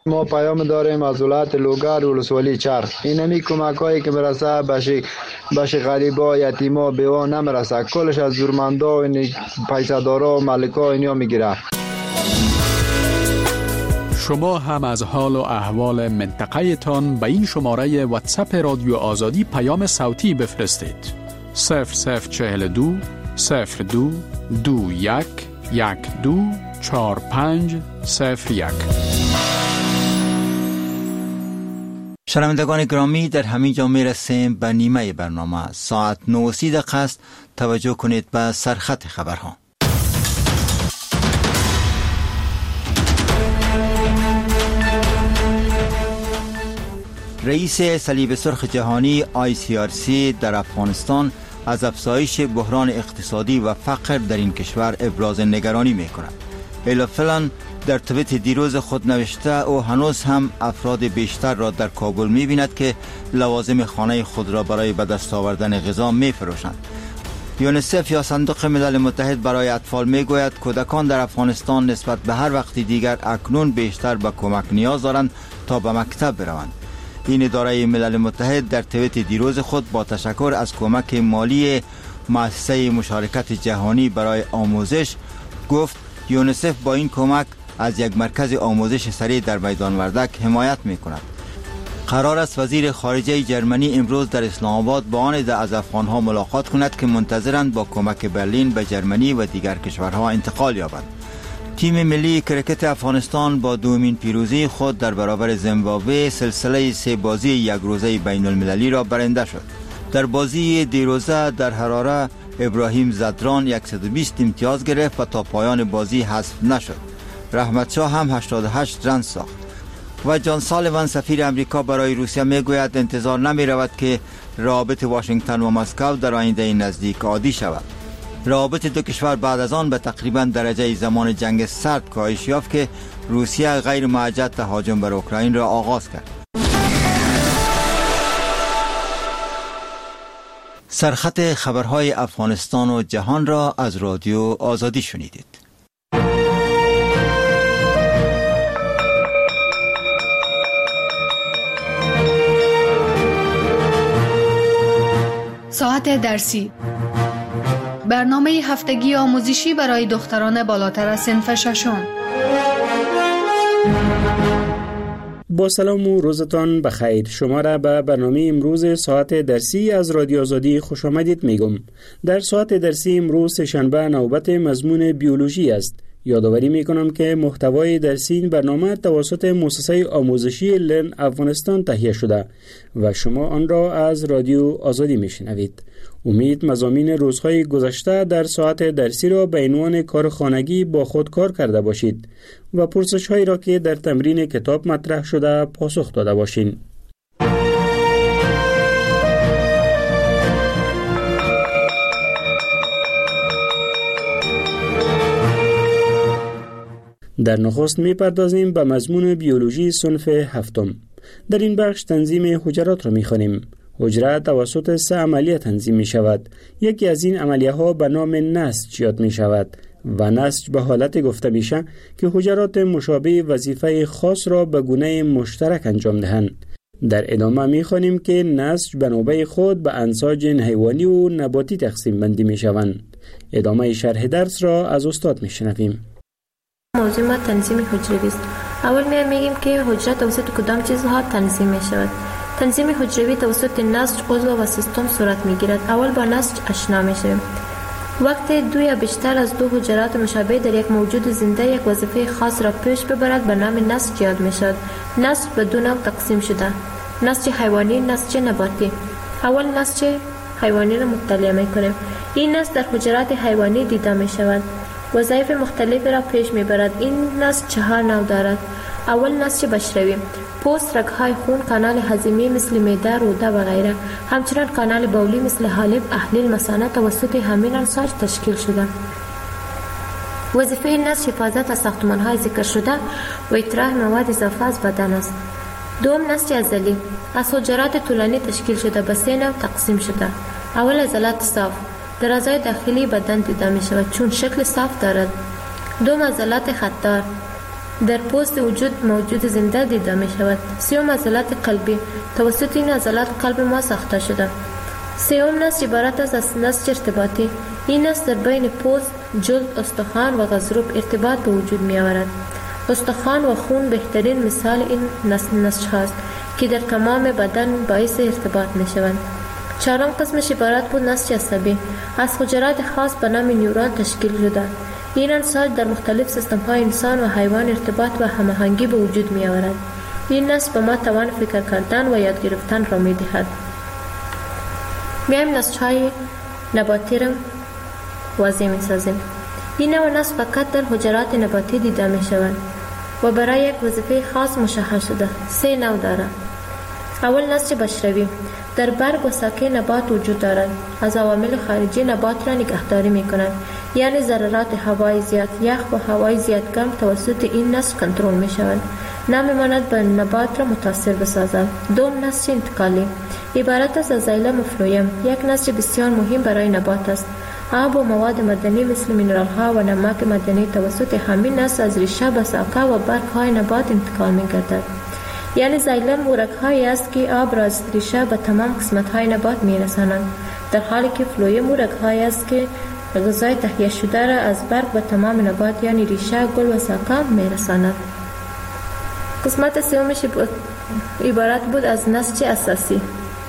ما پیام داریم از ولایت لوگر و ولسوالی چرخ. این همی کمک هایی که مرسه بش غریبا، یتیما، بیوا نمرسه، کلش از زورمندا و پیسدارا و ملکا اینیا میگیره. شما هم از حال و احوال منطقه تان به این شماره واتساپ رادیو آزادی پیام صوتی بفرستید. 0042 02 21 12 4501. شنوندگان گرامی، در همین جا میرسیم به نیمه برنامه. ساعت 9:30 است. توجه کنید به سرخط خبرها. رئیس صلیب سرخ جهانی ICRC در افغانستان از افزایش بحران اقتصادی و فقر در این کشور ابراز نگرانی می کند. الا فلان در توییت دیروز خود نوشته او هنوز هم افراد بیشتر را در کابل می بیند که لوازم خانه خود را برای به دست آوردن غذا می فروشند. یونیسف یا صندوق ملل متحد برای اطفال می گوید کودکان در افغانستان نسبت به هر وقت دیگر اکنون بیشتر به کمک نیاز دارند تا به مکتب بروند. این اداره ملل متحد در توییت دیروز خود با تشکر از کمک مالی مؤسسه مشارکت جهانی برای آموزش گفت یونیسف با این کمک از یک مرکز آموزش سریع در میدان وردک حمایت می کند. قرار است وزیر خارجه جرمنی امروز در اسلام آباد با آن عده از افغانها ملاقات کند که منتظرند با کمک برلین به جرمنی و دیگر کشورها انتقال یابند. تیم ملی کرکت افغانستان با دومین پیروزی خود در برابر زیمبابوه سلسله 3 بازی یک روزه بین المللی را برنده شد. در بازی دیروزه در حراره ابراهیم زدران 120 امتیاز گرفت و تا پایان بازی حذف نشد. رحمت شاه هم 88 رن ساخت. و جان سالیوان سفیر امریکا برای روسیه میگوید انتظار نمی رود که روابط واشنگتن و مسکو در آینده نزدیک عادی شود. روابط دو کشور بعد از آن به تقریبا درجه زمان جنگ سرد کاهش یافت که روسیه غیر معجل تهاجم بر اوکراین را آغاز کرد. سرخط خبرهای افغانستان و جهان را از رادیو آزادی شنیدید. ساعت درسی، برنامه هفتگی آموزشی برای دختران بالاتر از صنف ششم. با سلام و روزتان بخیر. شما را به برنامه امروز ساعت درسی از رادیو آزادی خوش آمدید میگم. در ساعت درسی امروز شنبه نوبت مضمون بیولوژی است. یادآوری میکنم که محتوای درسی این برنامه توسط مؤسسه آموزشی لرن افغانستان تهیه شده و شما آن را از رادیو آزادی میشنوید. امید مضامین روزهای گذشته در ساعت درسی را به عنوان کار خانگی با خود کار کرده باشید و پرسش‌هایی را که در تمرین کتاب مطرح شده پاسخ داده باشین. در نخست می‌پردازیم به مضمون بیولوژی صنف هفتم. در این بخش تنظیم حجرات را می‌خوانیم. حجره توسط 3 عملیه تنظیم می شود. یکی از این عملیه ها به نام نسج یاد می شود و نسج به حالت گفته میشه که حجرات مشابه وظیفه خاص را به گونه مشترک انجام دهند. در ادامه می خوانیم که نسج به نوبه خود به انساج حیوانی و نباتی تقسیم بندی می شوند. ادامه شرح درس را از استاد می شنویم. موضوع ما تنظیم حجروی است. اول میگیم که حجره توسط کدام چیزها تنظیم می شود. تنظیم حجروی توسط نسج، عضو و سیستم صورت میگیرد. اول با نسج آشنا میشویم. وقتی 2 یا بیشتر از 2 حجرات مشابه در یک موجود زنده یک وظیفه خاص را پیش ببرد به نام نسج یاد میشد. نسج به 2 نوع تقسیم شده: نسج حیوانی، نسج نباتی. اول نسج حیوانی را مطالعه میکنیم. این نسج در حجرات حیوانی دیده میشود. وظایف مختلفی را پیش میبرد. این نسج 4 نوع دارد. اول نسج بشروی: پوست، رگ‌های خون، کانال هضمی مثل معده، روده و غیره. همچنین کانال بولی مثل حالب، احلیل، مثانه توسط همین انساج تشکیل شده. وظیفه نسج حفاظت از ساختمان‌های ذکر شده و اطراح مواد اضافه از بدن است. دوم نسج عضلی: از حجرات طولانی تشکیل شده، به 3 نوع تقسیم شده. اول عضلات صاف در اعضای داخلی بدن دیده می شود چون شکل صاف دارد. دوم عضلات خطدار در پوست وجود موجود زنده دیده می شود. سیوم عضلات قلبی، توسط این عضلات قلب ما ساخته شده. سیوم نسج عبارت از نسج ارتباطی. این نسج در بین پوست، جلد، استخوان و غضروف ارتباط به وجود می آورد. استخوان و خون بهترین مثال این نسج هاست که در تمام بدن باعث ارتباط می شوند. چهارم قسمش عبارت بود نسج عصبی، از حجرات خاص به نام نیورون تشکیل شده. این انساج در مختلف سیستم های انسان و حیوان ارتباط و هماهنگی به وجود می آورد. این نسج به ما توان فکر کردن و یاد گرفتن را می دهد. میایم نسج های نباتی را واضح می سازیم. این نوع نسج فقط در حجرات نباتی دیده می شوند و برای یک وظیفه خاص مشخص شده. 3 نوع دارد. اول نسج بشروی، در برگ و ساقه نبات وجود دارد. از عوامل خارجی نبات را نگهداری می کنند، یعنی ضررات هوای زیاد، یخ و هوای زیاد کم توسط این نسج کنترل می شوند. نمی‌ماند به نبات را متاثر بسازد. دوم نسج انتقالی، عبارت است از زایلم و فلویم، یک نسج بسیار مهم برای نبات است. آب و مواد معدنی مثل مینرال ها و نمک معدنی توسط همین نسج از ریشه به ساقه و برگ های نبات انتقال می گردد. یعنی زایلم ورق هایی است که آب را از ریشه به تمام قسمت های نبات می رسانند، در حالی که فلویم ورق هایی است که غذای تهیه شده را از برگ به تمام نبات یعنی ریشه، گل و ساقه می رساند. قسمت سومش عبارت بود از نسج اساسی.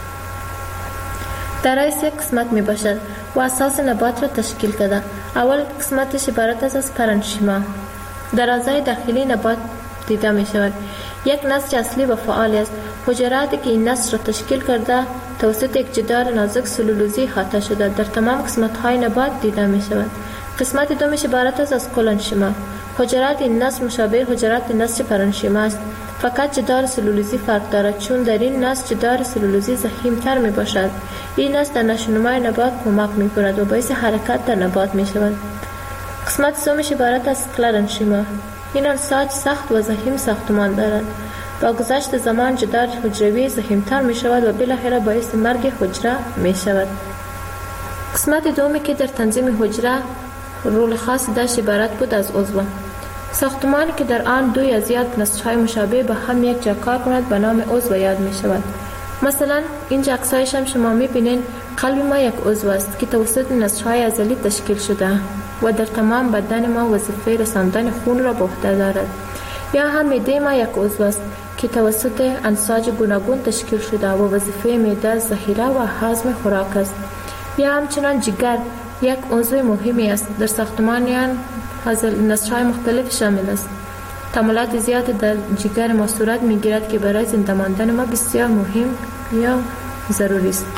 در رئیس یک قسمت می باشد و اساس نبات را تشکیل کرده. اول قسمتش عبارت است از پرنشیما، در اعضای داخلی نبات دیده می شود. یک نسج اصلی و فعال است. حجراتی که این نسج را تشکیل کرده توسط یک جدار نازک سلولوزی احاطه شده در تمام قسمت های نبات دیده می شود. قسمت دومش عبارت است از کلونشیما. حجرات این نسج مشابه حجرات نسج پرنشیما است، فقط جدار سلولوزی فرق دارد، چون در این نسج جدار سلولوزی ضخیم‌تر می باشد. این نسج در نشونمای نبات کمک می کند و باعث حرکت در نبات می شود. قسمت سومش عبارت از سکلرنشیما. این انساج سخت و ضخیم ساختمان دارد. با گذشت زمان جدار حجروی ضخیم‌تر می شود و بالاخره باعث مرگ حجره می شود. قسمت دومی که در تنظیم حجره رول خاص داشت عبارت بود از عضو. ساختمانی که در آن 2 یا زیاد نسج‌های مشابه به هم یک جا کار کند به نام عضو یاد می شود. مثلا اینجا عکسایش هم شما می بینید. قلب ما یک عضو است که توسط نسج‌های عضلی تشکیل شده و در تمام بدن ما وظیفه رساندن خون را به عهده دارد. یا هم معده ما یک عضو است که توسط انساج گوناگون تشکیل شده و وظیفه معده ذخیره و هضم خوراک است. یا همچنان جگر یک عضو مهمی است. در ساختمان نسج‌های مختلف شامل است. تمایلات زیاد در جگر ما صورت می‌گیرد که برای زنده ماندن ما بسیار مهم یا ضروری است.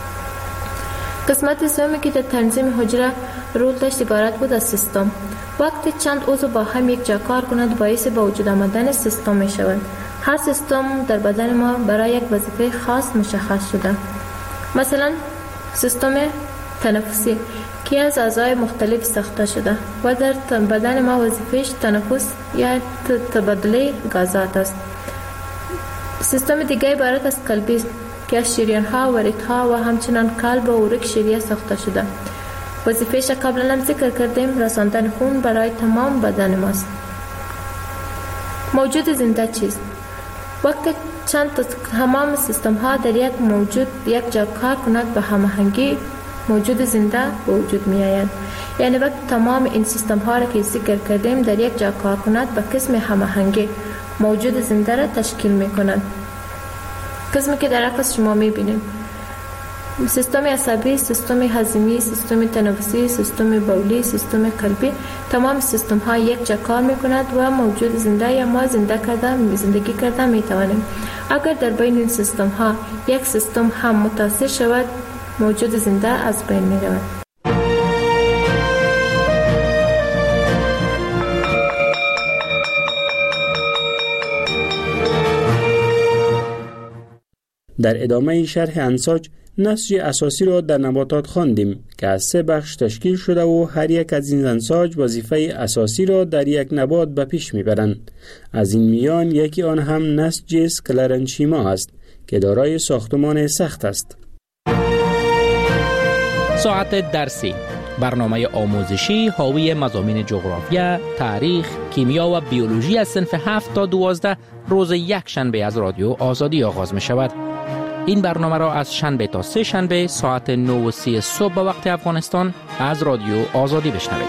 قسمت سومی که در تنظیم حجره رول داشت عبارت بود از سیستم. وقتی چند عضو با هم یک جا کار کنند باعث به وجود آمدن سیستم می شود. هر سیستم در بدن ما برای یک وظیفه خاص مشخص شده. مثلا سیستم تنفسی که از اعضای مختلف ساخته شده و در بدن ما وظیفه‌اش تنفس یا تبادله گازات است. سیستم دیگه عبارت از قلبی که از شریان‌ها و ریت‌ها و همچنان قلب و عروق شریان ساخته شده. وظیفه‌اش قبلا هم ذکر کردیم رساندن خون برای تمام بدن ماست. موجود زنده چیست؟ وقتی چند تمام سیستم ها در یک موجود یک جا کار کند به هماهنگی موجود زنده به وجود می آید. یعنی وقتی تمام این سیستم ها را که ذکر کردیم در یک جا کار کند به قسم هماهنگی موجود زنده را تشکیل می کند. قسمی که در عکس شما می بینید. سیستم عصبی، سیستم هضمی، سیستم تنفسی، سیستم بولی، سیستم قلبی، تمام سیستم ها یک جا کار می کند و موجود زنده یا ما زندگی کرده می توانیم. اگر در بین این سیستم ها یک سیستم هم متاثر شود موجود زنده از بین می رود. در ادامه شرح انساج نسج اساسی را در نباتات خواندیم که از 3 بخش تشکیل شده و هر یک از این انساج وظیفه اساسی را در یک نبات به پیش میبرند. از این میان یکی آن هم نسج سکلرنشیما است که دارای ساختمان سخت است. ساعت درسی برنامه آموزشی حاوی مضامین جغرافیا، تاریخ، کیمیا و بیولوژی از صنف 7 تا 12 روز یک شنبه از رادیو آزادی آغاز می شود. این برنامه را از شنبه تا سه شنبه ساعت 9:30 صبح به وقت افغانستان از رادیو آزادی بشنوید.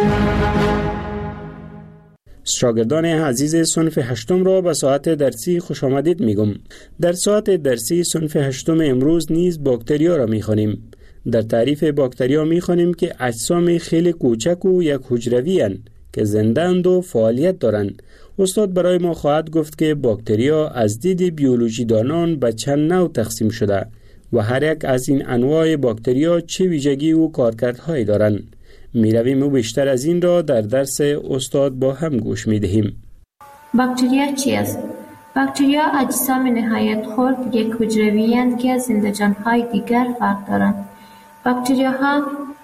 شاگردان عزیز صنف 8 را به ساعت درسی خوش آمدید میگم. در ساعت درسی صنف 8 امروز نیز باکتریا را میخوانیم. در تعریف باکتریا میخوانیم که اجسام خیلی کوچک و یک حجروی اند که زنده اند و فعالیت دارند. استاد برای ما خواهد گفت که باکتریا از دید بیولوژی دانان به چند نوع تقسیم شده و هر یک از این انواع باکتریا چه ویژگی و کارکردهایی دارند. میرویم و بیشتر از این را در درس استاد با هم گوش میدهیم. باکتریا چی است؟ باکتریا اجسام نهایت خرد یک حجروی اند که از زنده‌جان‌های دیگر فرق دارند. باکتریاها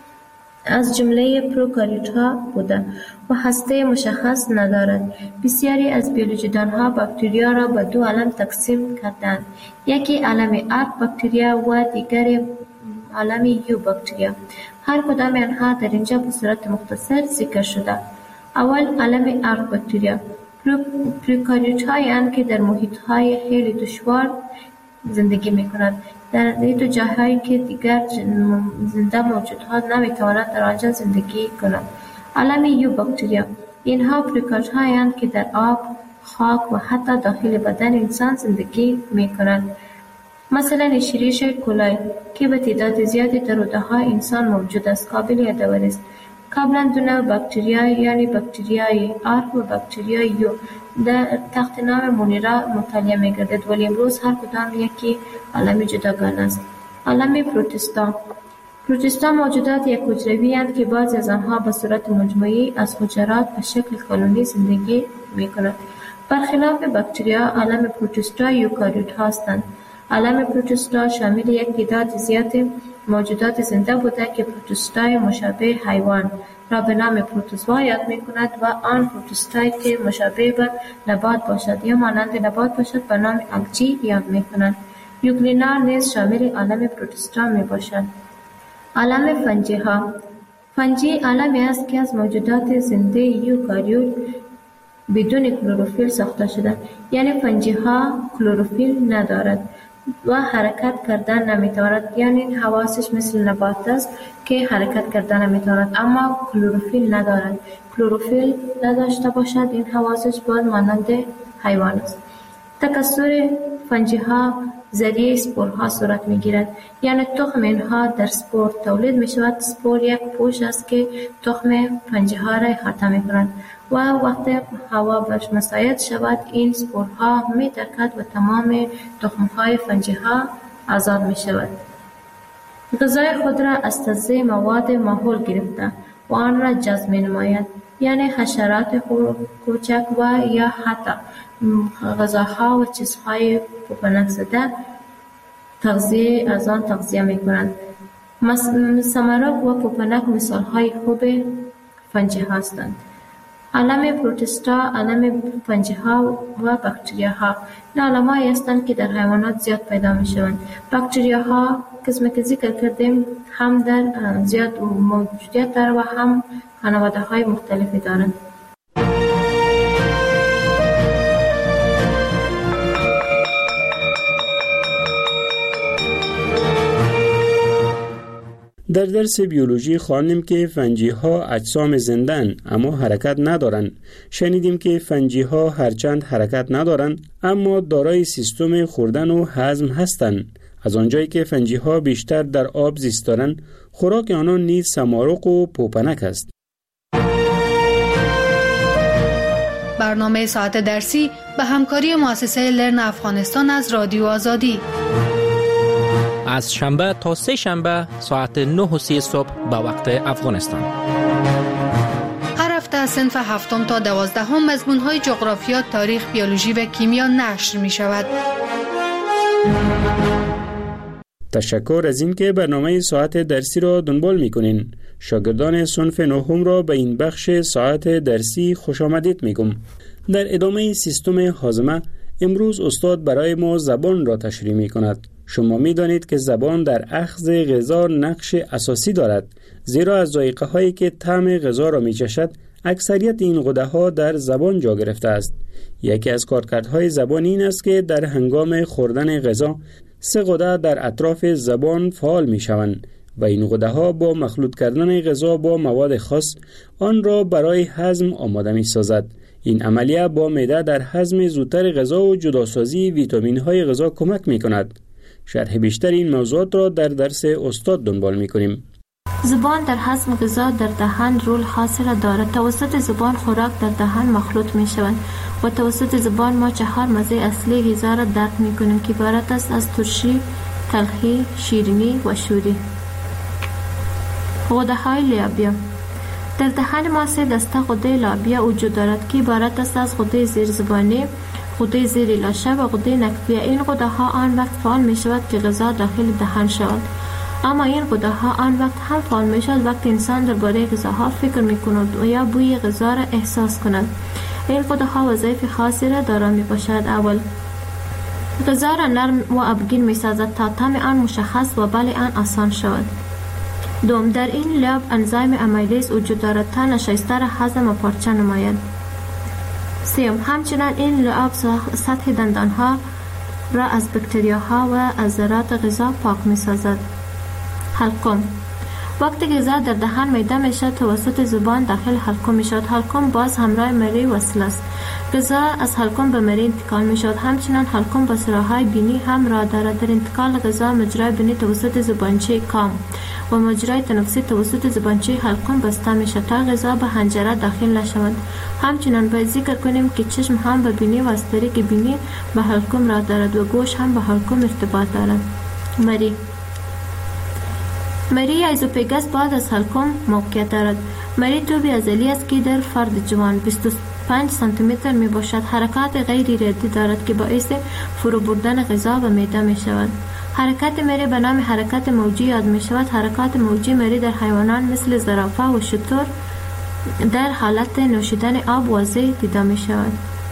از جمله پروکاریوت‌ها بودند و هسته مشخص ندارد. بسیاری از بیولوژیدان‌ها باکتریا را به دو علم تقسیم کردند. یکی علم آرک باکتریا و دیگر علم یو باکتریا. هر کدام آنها در اینجا به صورت مختصر ذکر شده. اول علم آرک باکتریا. پروکاریوت‌های آن که در محیط‌های خیلی دشوار زندگی می‌کنند. در دو جاهایی که دیگر زنده موجودات نمی‌توانند در آنجا زندگی کنند. علم یو باکتریا. اینها پروکاریوت‌های آن که در آب، خاک و حتی داخل بدن انسان زندگی می‌کنند. مثلا شیریش کولای که به تعداد زیادی در روده‌های انسان موجود است قابل یادآوری است. قبلا دو نوع باکتریا یعنی باکتریای آرک و باکتریای یو در تحت نام مونیرا مطالعه می‌گردد ولی امروز هر کدام یکی علم جداگانه است. علم پروتیستا موجودات یک حجروی اند که بعضی از آنها به صورت مجموعی از حجرات به شکل کلونی زندگی می‌کنند. برخلاف باکتریا علم پروتیستا یوکاریوت هستند. علم پروتیستا شامل یک تعداد زیاد موجودات زنده بوده که پروتیستای مشابه حیوان را به نام پروتوزوا یاد می‌کند و آن پروتیستایی که مشابه به نبات باشد یا مانند نبات باشد به نام الگی یاد می‌کنند. یوگلینا نیز شامل علم پروتیستا میباشد. علم فنجی علمی است که از موجودات زنده یوکاریوت بدون کلروفیل ساخته شده، یعنی فنجی ها کلروفیل ندارد و حرکت کردن نمیتواند، یعنی حواسش مثل نبات است که حرکت کردن نمیتواند اما کلروفیل ندارد. کلروفیل نداشته باشد این حواسش باز مانند حیوان است. تکثر فنجی ها ذریعه سپورها صورت میگیرد، یعنی تخم اینها در سپور تولید می شود. سپور یک پوش است که تخم فنجی ها را احاطه می کند و وقتی هوا برش مساعد شود این سپورها می ترکد و تمام تخم های فنجی ها آزاد می شود. غذای خود را از تغذیه مواد ماحول گرفته و آن را جذب می نماید، یعنی حشرات کوچک و یا حتی غذاها و چیزهای پوپنک زده تغذیه از آن تغذیه می کنند. سمرک و پوپنک مثال های خوب فنجی هستند. علم پروتیستا، علم فنجی ها و باکتریا ها علم هایی هستند که در حیوانات زیاد پیدا می شوند. باکتریا ها قسمی که ذکر کردیم هم در زیاد موجودیت دارند و هم خانواده های مختلفی دارند. در درس بیولوژی خواندیم که فنجی ها اجسام زنده‌اند اما حرکت ندارند. شنیدیم که فنجی ها هرچند حرکت ندارند اما دارای سیستم خوردن و هضم هستند. از آنجایی که فنجی ها بیشتر در آب زیست دارند، خوراک آنها نیز سمارق و پوپنک است. برنامه ساعت درسی به همکاری مؤسسه لرن افغانستان از رادیو آزادی از شنبه تا سه شنبه ساعت 9:30 صبح به وقت افغانستان. هر هفته از صنف 7 تا 12 مضمون‌های جغرافیا، تاریخ، بیولوژی و کیمیا نشر می شود. تشکر از این که برنامه ساعت درسی را دنبال می کنین. شاگردان صنف 9 را به این بخش ساعت درسی خوش آمدید می گم. در ادامه سیستم هاضمه امروز استاد برای ما زبان را تشریح می کند. شما می دانید که زبان در اخذ غذا نقش اساسی دارد، زیرا از ذائقه هایی که طعم غذا را می چشد اکثریت این غده ها در زبان جا گرفته است. یکی از کارکردهای زبان این است که در هنگام خوردن غذا 3 غده در اطراف زبان فعال می شوند و این غده ها با مخلوط کردن غذا با مواد خاص آن را برای هضم آماده می سازد. این عملیه با معده در هضم زودتر غذا و جداسازی ویتامین های غذا کمک می کند. شرح بیشتر این موضوعات را در درس استاد دنبال می کنیم. زبان در هضم غذا در دهان رول خاصی را دارد. توسط زبان خوراک در دهان مخلوط می شود و توسط زبان ما 4 مزه اصلی غذا را درک می کنیم که عبارت است از ترشی، تلخی، شیرینی و شوری. غده های لابیا. در دهان ما 3 دسته غده لابیا وجود دارد که عبارت است از غده زیرزبانی، غده زیر لاشه و غده نکفیه. این غده ها آن وقت فعال می شود که غذا داخل دهان شود. اما این غده ها آن وقت هم فعال می شود وقتی انسان درباره غذاها فکر می کند و یا بوی غذا را احساس کند. این غده ها وظایف خاصی را دارا می باشد. اول، غذا را نرم و ابگین می سازد تا طعم آن مشخص و بلع آن آسان شود. دوم، در این لب انزیم امیلیز وجود دارد تا نشایسته را هضم و پارچه نماید. سوم، همچنین این لعاب سطح دندانها را از بکتریاها و از ذرات غذا پاک می سازد. حلقوم. وقتی غذا در دهان میده می شود توسط زبان داخل حلقوم می شود. حلقوم باز همراه مری وصل است. غذا از حلقوم به مری انتقال می شود. همچنین حلقوم با سراهای بینی هم راه دارد. در انتقال غذا مجرای بینی توسط زبانچه کام و مجرای تنفسی توسط زبانچه حلقوم بسته می شود تا غذا به حنجره داخل نشود. همچنین باید ذکر کنیم که چشم هم به بینی و از طریق بینی به حلقوم راه دارد و گوش هم به حلقوم ارتباط دارد. مری ایزوپگاس بعد از حلقوم موقعیت دارد. مری توبی عضلی است که در فرد جوان 25 سانتی متر می باشد. حرکات غیر ردی دارد که باعث فرو بردن غذا به معده می شود. حرکت مری به نام حرکت موجی یاد می شود. حرکات موجی مری در حیوانات مثل زرافه و شتر در حالت نوشیدن آب واضح دیده می شود.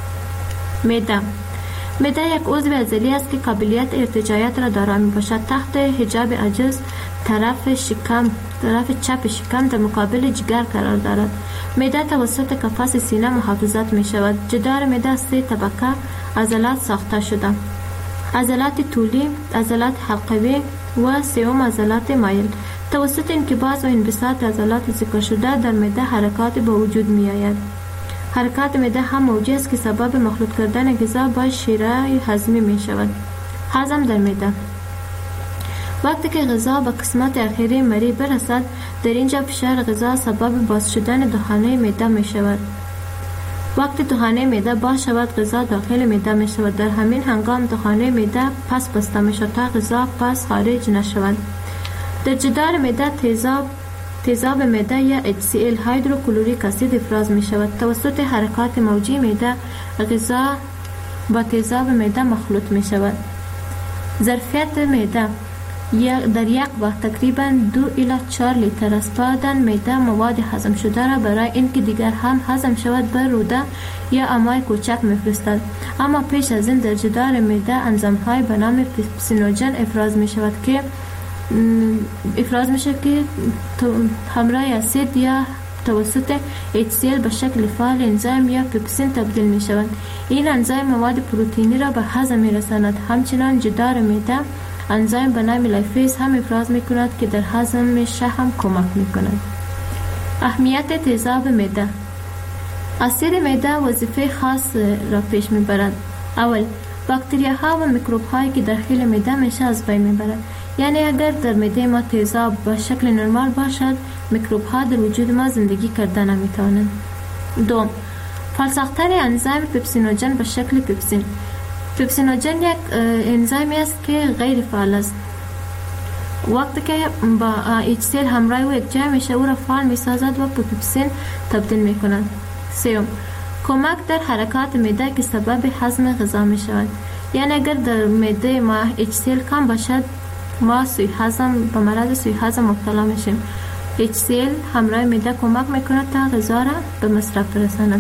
معده یک عضو عضلی است که قابلیت ارتجاعیت را دارا می باشد. تحت حجاب عجز طرف چپ شکم در مقابل جگر قرار دارد. معده توسط قفس سینه محافظت می شود. جدار معده 3 طبقه عضلات ساخته شده: عضلات طولی، عضلات حلقوی و سوم عضلات مایل. توسط انقباض و انبساط عضلات ذکر شده در معده حرکات به وجود می آید. حرکات معده هم موجی است که سبب مخلوط کردن غذا با شیره هضمی می شود. هضم در معده. وقتی که غذا به قسمت اخیری مری برسد، در اینجا فشار غذا سبب باز شدن دهانه معده می شود. وقتی دهانه معده باز شود، غذا داخل معده می شود. در همین هنگام دهانه معده پس بسته می شود تا غذا پس خارج نشود. در جدار معده تیزاب معده یا HCl هیدروکلوریک اسید افراز می شود. توسط حرکات موجی معده غذا با تیزاب معده مخلوط می شود. ظرفیت معده در یک وقت تقریبا 2 الی 4 لیتر است. بعداً معده مواد هضم شده را برای اینکه دیگر هم هضم شود به روده یا امعای کوچک می‌فرستد. اما پیش از این در جدار معده انزیم‌های به نام پپسینوژن افراز میشه که همراه اسید یا توسط HCl به شکل فعال انزیم یا پپسین تبدیل می شود. این انزیم مواد پروتئینی را به هضم می رساند. همچنان جدار معده انزیم به نام لایفیز هم افراز می کند که در هضم شحم کمک می کند. اهمیت تیزاب معده. اسید معده وظیفه خاص را پیش می برد. اول، باکتریاها و میکروب هایی که داخل معده میشه از بین می برد. یعنی اگر در معده ما تیزاب به شکل نرمال باشد، میکروب ها در وجود ما زندگی کرده نمی توانند. دوم، فعال ساختن انزیم پپسینوژن به شکل پپسین. پپسینوژن یک انزیمی است که غیر فعال است. وقتی که با HCl همراه او یک جای میشه، او را فعال میسازد و پپسین تبدیل میکند. سوم، کمک در حرکات معده که سبب هضم غذا میشود. یعنی اگر در معده ما HCl کم باشد، ما سوی هضم به مرض سوی هضم مبتلا میشیم. HCl همراه معده کمک میکند تا غذا را به مصرف برساند.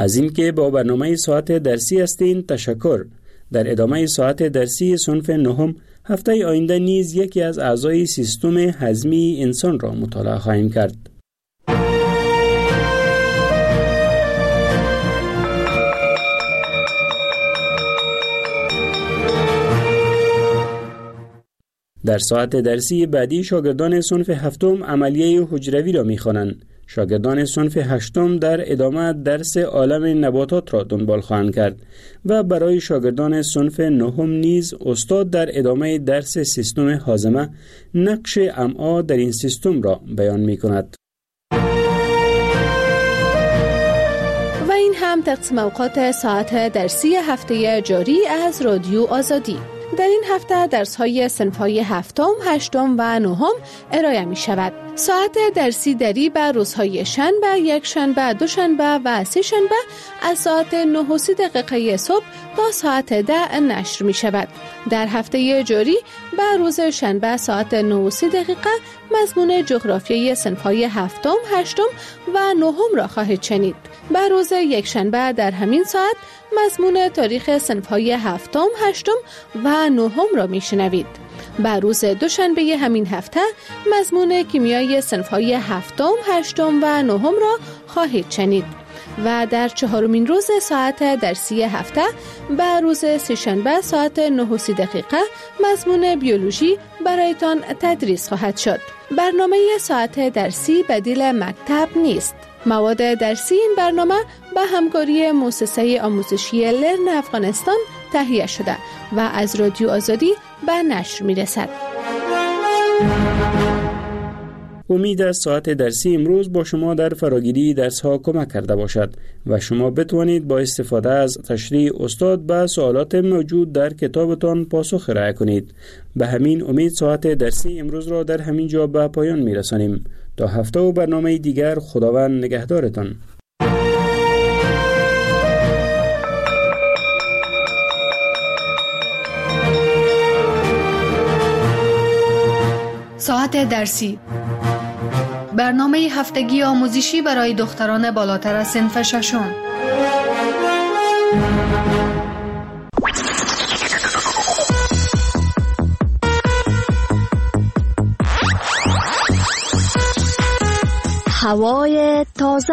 از اینکه با برنامه ساعت درسی هستین تشکر. در ادامه ساعت درسی صنف نهم هفته آینده نیز یکی از اعضای سیستم هضمی انسان را مطالعه خواهیم کرد. در ساعت درسی بعدی شاگردان صنف هفتم عملیه حجروی را می‌خوانند. شاگردان صنف هشتم در ادامه درس عالم نباتات را دنبال خواهند کرد و برای شاگردان صنف نهم نیز استاد در ادامه درس سیستم هاضمه نقش امعا در این سیستم را بیان می‌کند. و این هم تقسیم اوقات ساعت درسی هفته جاری از رادیو آزادی. در این هفته درس‌های صنف‌های هفتم، هشتم و نهم ارائه می‌شود. ساعت درسی دری به روزهای شنبه، یک شنبه، دوشنبه و سه شنبه از ساعت 9:30 صبح تا ساعت 10 نشر می‌شود. در هفته جاری به روز شنبه ساعت 9:30 مضمون جغرافیای صنف‌های هفتم، هشتم و نهم را خواهید شنید. به روز یک شنبه در همین ساعت مضمون تاریخ صنف‌های هفتم، هشتم و نهم را میشنوید. به روز دوشنبه همین هفته مضمون کیمیای صنف‌های هفتم، هشتم و نهم را خواهید شنید. و در چهارمین روز ساعت درسی هفته به روز سه‌شنبه ساعت 9:30 مضمون بیولوژی برایتان تدریس خواهد شد. برنامه ساعت درسی بدیل مکتب نیست. مواد درسی این برنامه به همکاری مؤسسه آموزشی لرن افغانستان تهیه شده و از رادیو آزادی به نشر می‌رسد. امید است ساعت درسی امروز با شما در فراگیری درس‌ها کمک کرده باشد و شما بتوانید با استفاده از تشریح استاد به سوالات موجود در کتابتان پاسخ ارائه کنید. به همین امید ساعت درسی امروز را در همین جا به پایان می‌رسانیم. تا هفته و برنامه دیگر خداوند نگهدارتان. ساعت درسی، برنامه هفتگی آموزشی برای دختران بالاتر از صنف ششم. هوای تازه،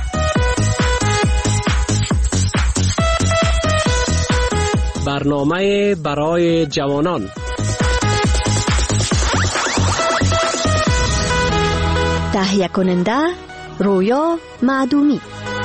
برنامه برای جوانان، تهیه کننده رویا معدومی.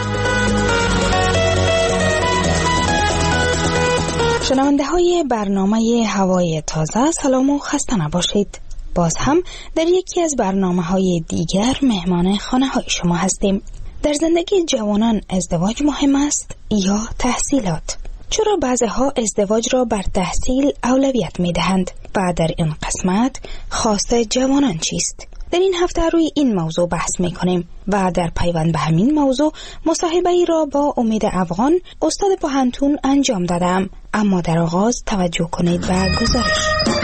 شنونده های برنامه هوای تازه، سلام و خسته نباشید. باز هم در یکی از برنامه‌های دیگر مهمان خانه‌های شما هستیم. در زندگی جوانان ازدواج مهم است یا تحصیلات؟ چرا بعضی‌ها ازدواج را بر تحصیل اولویت می‌دهند و در این قسمت خواست جوانان چیست؟ در این هفته روی این موضوع بحث می‌کنیم و در پیوند به همین موضوع مصاحبه‌ای را با امید افغان استاد پوهنتون انجام دادم. اما در آغاز توجه کنید به گزارش.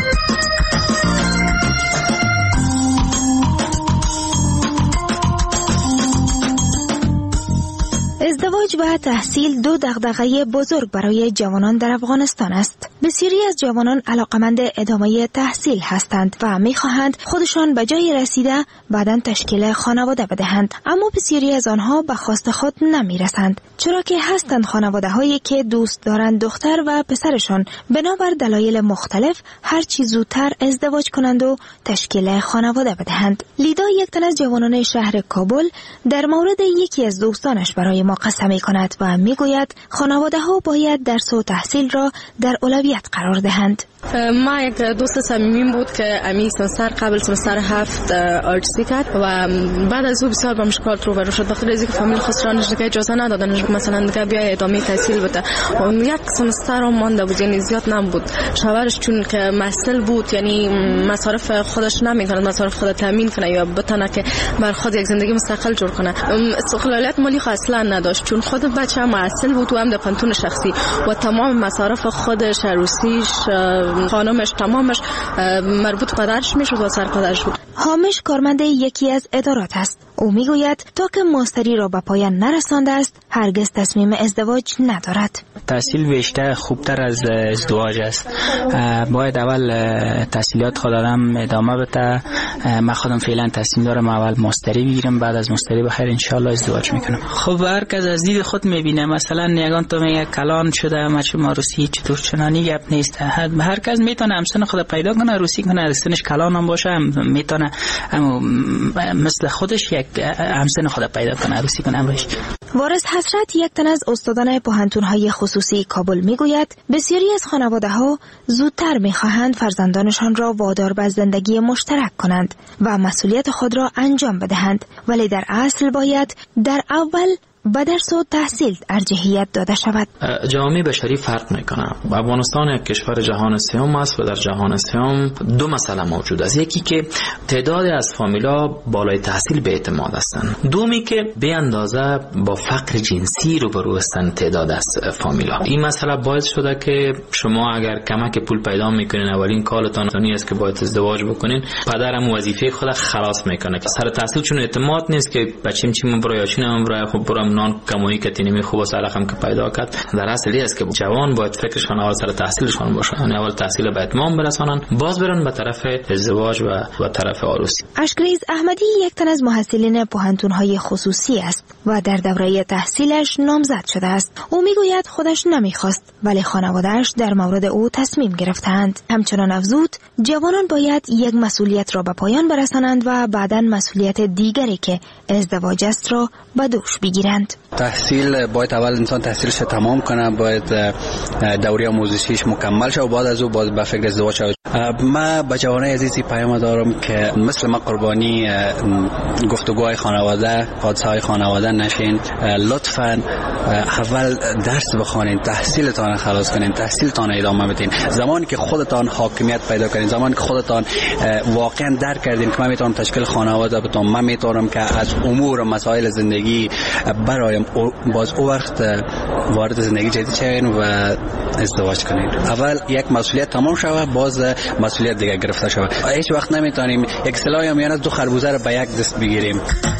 ازدواج و تحصیل دو دغدغه بزرگ برای جوانان در افغانستان است. بسیاری از جوانان علاقمند ادامه تحصیل هستند و می‌خواهند خودشان به جای رسیده بعداً تشکیل خانواده بدهند، اما بسیاری از آنها به خواست خود نمی‌رسند، چرا که هستند خانواده‌هایی که دوست دارند دختر و پسرشان بنابر دلایل مختلف هر چی زودتر ازدواج کنند و تشکیل خانواده بدهند. لیدا، یک تن از جوانان شهر کابل، در مورد یکی از دوستانش برای ما قسم می‌کند و می‌گوید خانواده‌ها باید درس و تحصیل را در اولویت قرار دهند. ما یک دوست صمیمیم بود که امی سمستر قبل سمستر 7 آرتسی کرد و بعد از او بسیار با مشکلات روبرو شد، بخاطر اینکه فامیل خسرانش دیگه اجازه ندادن مثلا دیگه بیا ادامه تحصیل بده. یک سمستر هم مانده بود، یعنی زیاد نبود. شوهرش چون که مسئول بود، یعنی مصارف خودش نمی‌تونه مصارف خود تامین کنه یا بتونه که بر خود یک زندگی مستقل جور کنه. استقلالیت مالی اصلا نداشت، چون خود بچه مسئول بود و هم در پانتون شخصی و تمام مصارف خودش، عروسیش، خانمش، تمامش مربوط پدرش میشد و سرپدرش بود. حامش کارمند یکی از ادارات است. او میگوید تا که ماستری را به پایان نرسانده است هرگز تصمیم ازدواج ندارد. تحصیل بیشتر خوبتر از ازدواج است. باید اول تحصیلات خود آدم ادامه بده. من خودم فعلا تصمیم دارم اول ماستری بگیرم، بعد از ماستری بخیر انشالله ازدواج میکنم. خب هر کس از دید خود میبینه. مثلا یگان تو میگه کلان شده مچ ماروسی چطور چنانی گپ نیست. هر کس میتونه همسن خود پیدا کنه، روسی کنه، سنش کلان هم باشه میتونه مثل خودش یک همسن خود پیدا کنه، روسی کنه امرش. وارث حسرت یک تن از استادان پوهنتون‌های خصوصی کابل میگوید بسیاری از خانواده‌ها زودتر می‌خواهند فرزندانشان را وادار به زندگی مشترک کنند و مسئولیت خود را انجام بدهند، ولی در اصل باید در اول به درس و تحصیل ارجحیت داده شود. جامعه بشری فرق میکنه. افغانستان یک کشور جهان سوم است و در جهان سوم دو مسئله موجود است. یکی که تعداد از فامیلا بالای تحصیل به اعتماد هستند. دومی که به اندازه با فقر جنسی روبرو هستند تعداد از فامیلا. این مسئله باعث شده که شما اگر کمک پول پیدا میکنین اولین کارتان این است که باید ازدواج بکنین. پدرم وظیفه خود خلاص میکنه که سر تحصیل چون اعتماد نیست که بچیم چیم برای چینم برای خب برام نان کمایی که تینمی خوب است رقم که پیدا کرد. در اصل است که جوان باید فکرشان اول سر تحصیلشان باشه، یعنی اول تحصیل به اتمام برسانن، باز برن به طرف ازدواج و طرف عروسی. اشکریز احمدی یک تن از محصلین پوهنتون‌های خصوصی است و در دوره تحصیلش نامزد شده است. او میگوید خودش نمیخواست ولی خانواده‌اش در مورد او تصمیم گرفتند. همچنان افزود جوانان باید یک مسئولیت را به پایان برسانند و بعداً مسئولیت دیگری که ازدواج است را به دوش بگیرند. تحصیل باید اول انسان تحصیلش تمام کنه، باید دوره آموزشیش مکمل شه و بعد از او باید به فکر ازدواج شه. من به جوانای عزیزی پیام دارم که مثل ما قربانی گفتگوهای خانواده، حادثه‌های خانواده نشین. لطفاً اول درس بخونین، تحصیلتان خلاص کنین، تحصیلتان ادامه بدین. زمانی که خودتان حاکمیت پیدا کنین، زمانی که خودتان واقعا درک کردین که من میتونم تشکیل خانواده بدم، من میتونم که از امور و مسائل زندگی برایم باز او وقت وارد زندگی جدید شوین و ازدواج کنین. اول یک مسئولیت تمام شود باز مسئولیت دیگه گرفته شود. هیچ وقت نمیتونیم یک سلاح میانه دو خربوزه رو به یک دست بگیریم.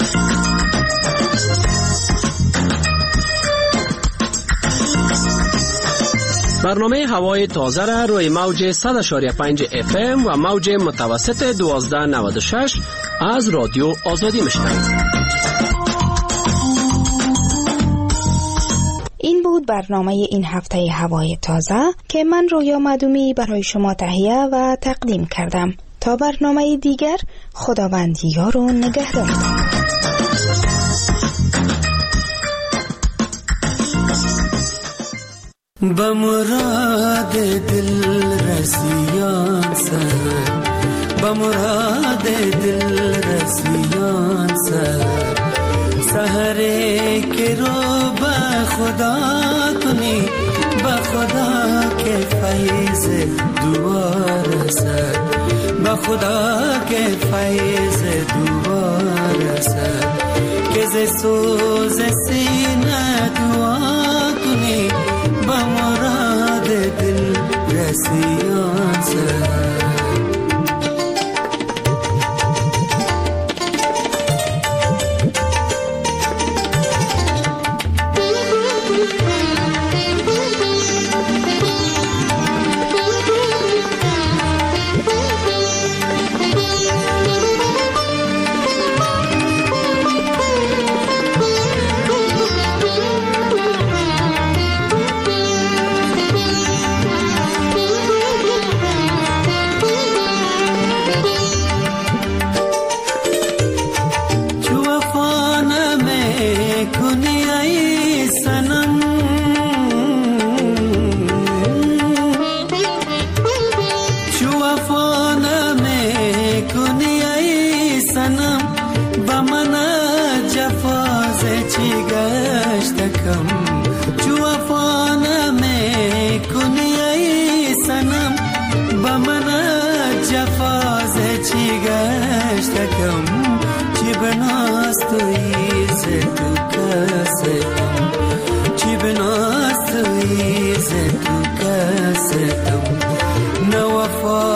برنامه هوای تازه را روی موج 100.5 FM و موج متوسط 1296 از رادیو آزادی میشنوید. این بود برنامه این هفته هوای تازه که من رویا مدومی برای شما تهیه و تقدیم کردم. تا برنامه دیگر خداوند یار و نگهدارتان. بمراد دل رسیان سر، بمراد دل رسیان سر، سحره که رو با خدا کنی، با خدا که فیض دوباره سر، با خدا که فیض دوباره سر، که ز سوز سینه دعا کنی، با مراد دل رسیان سر. No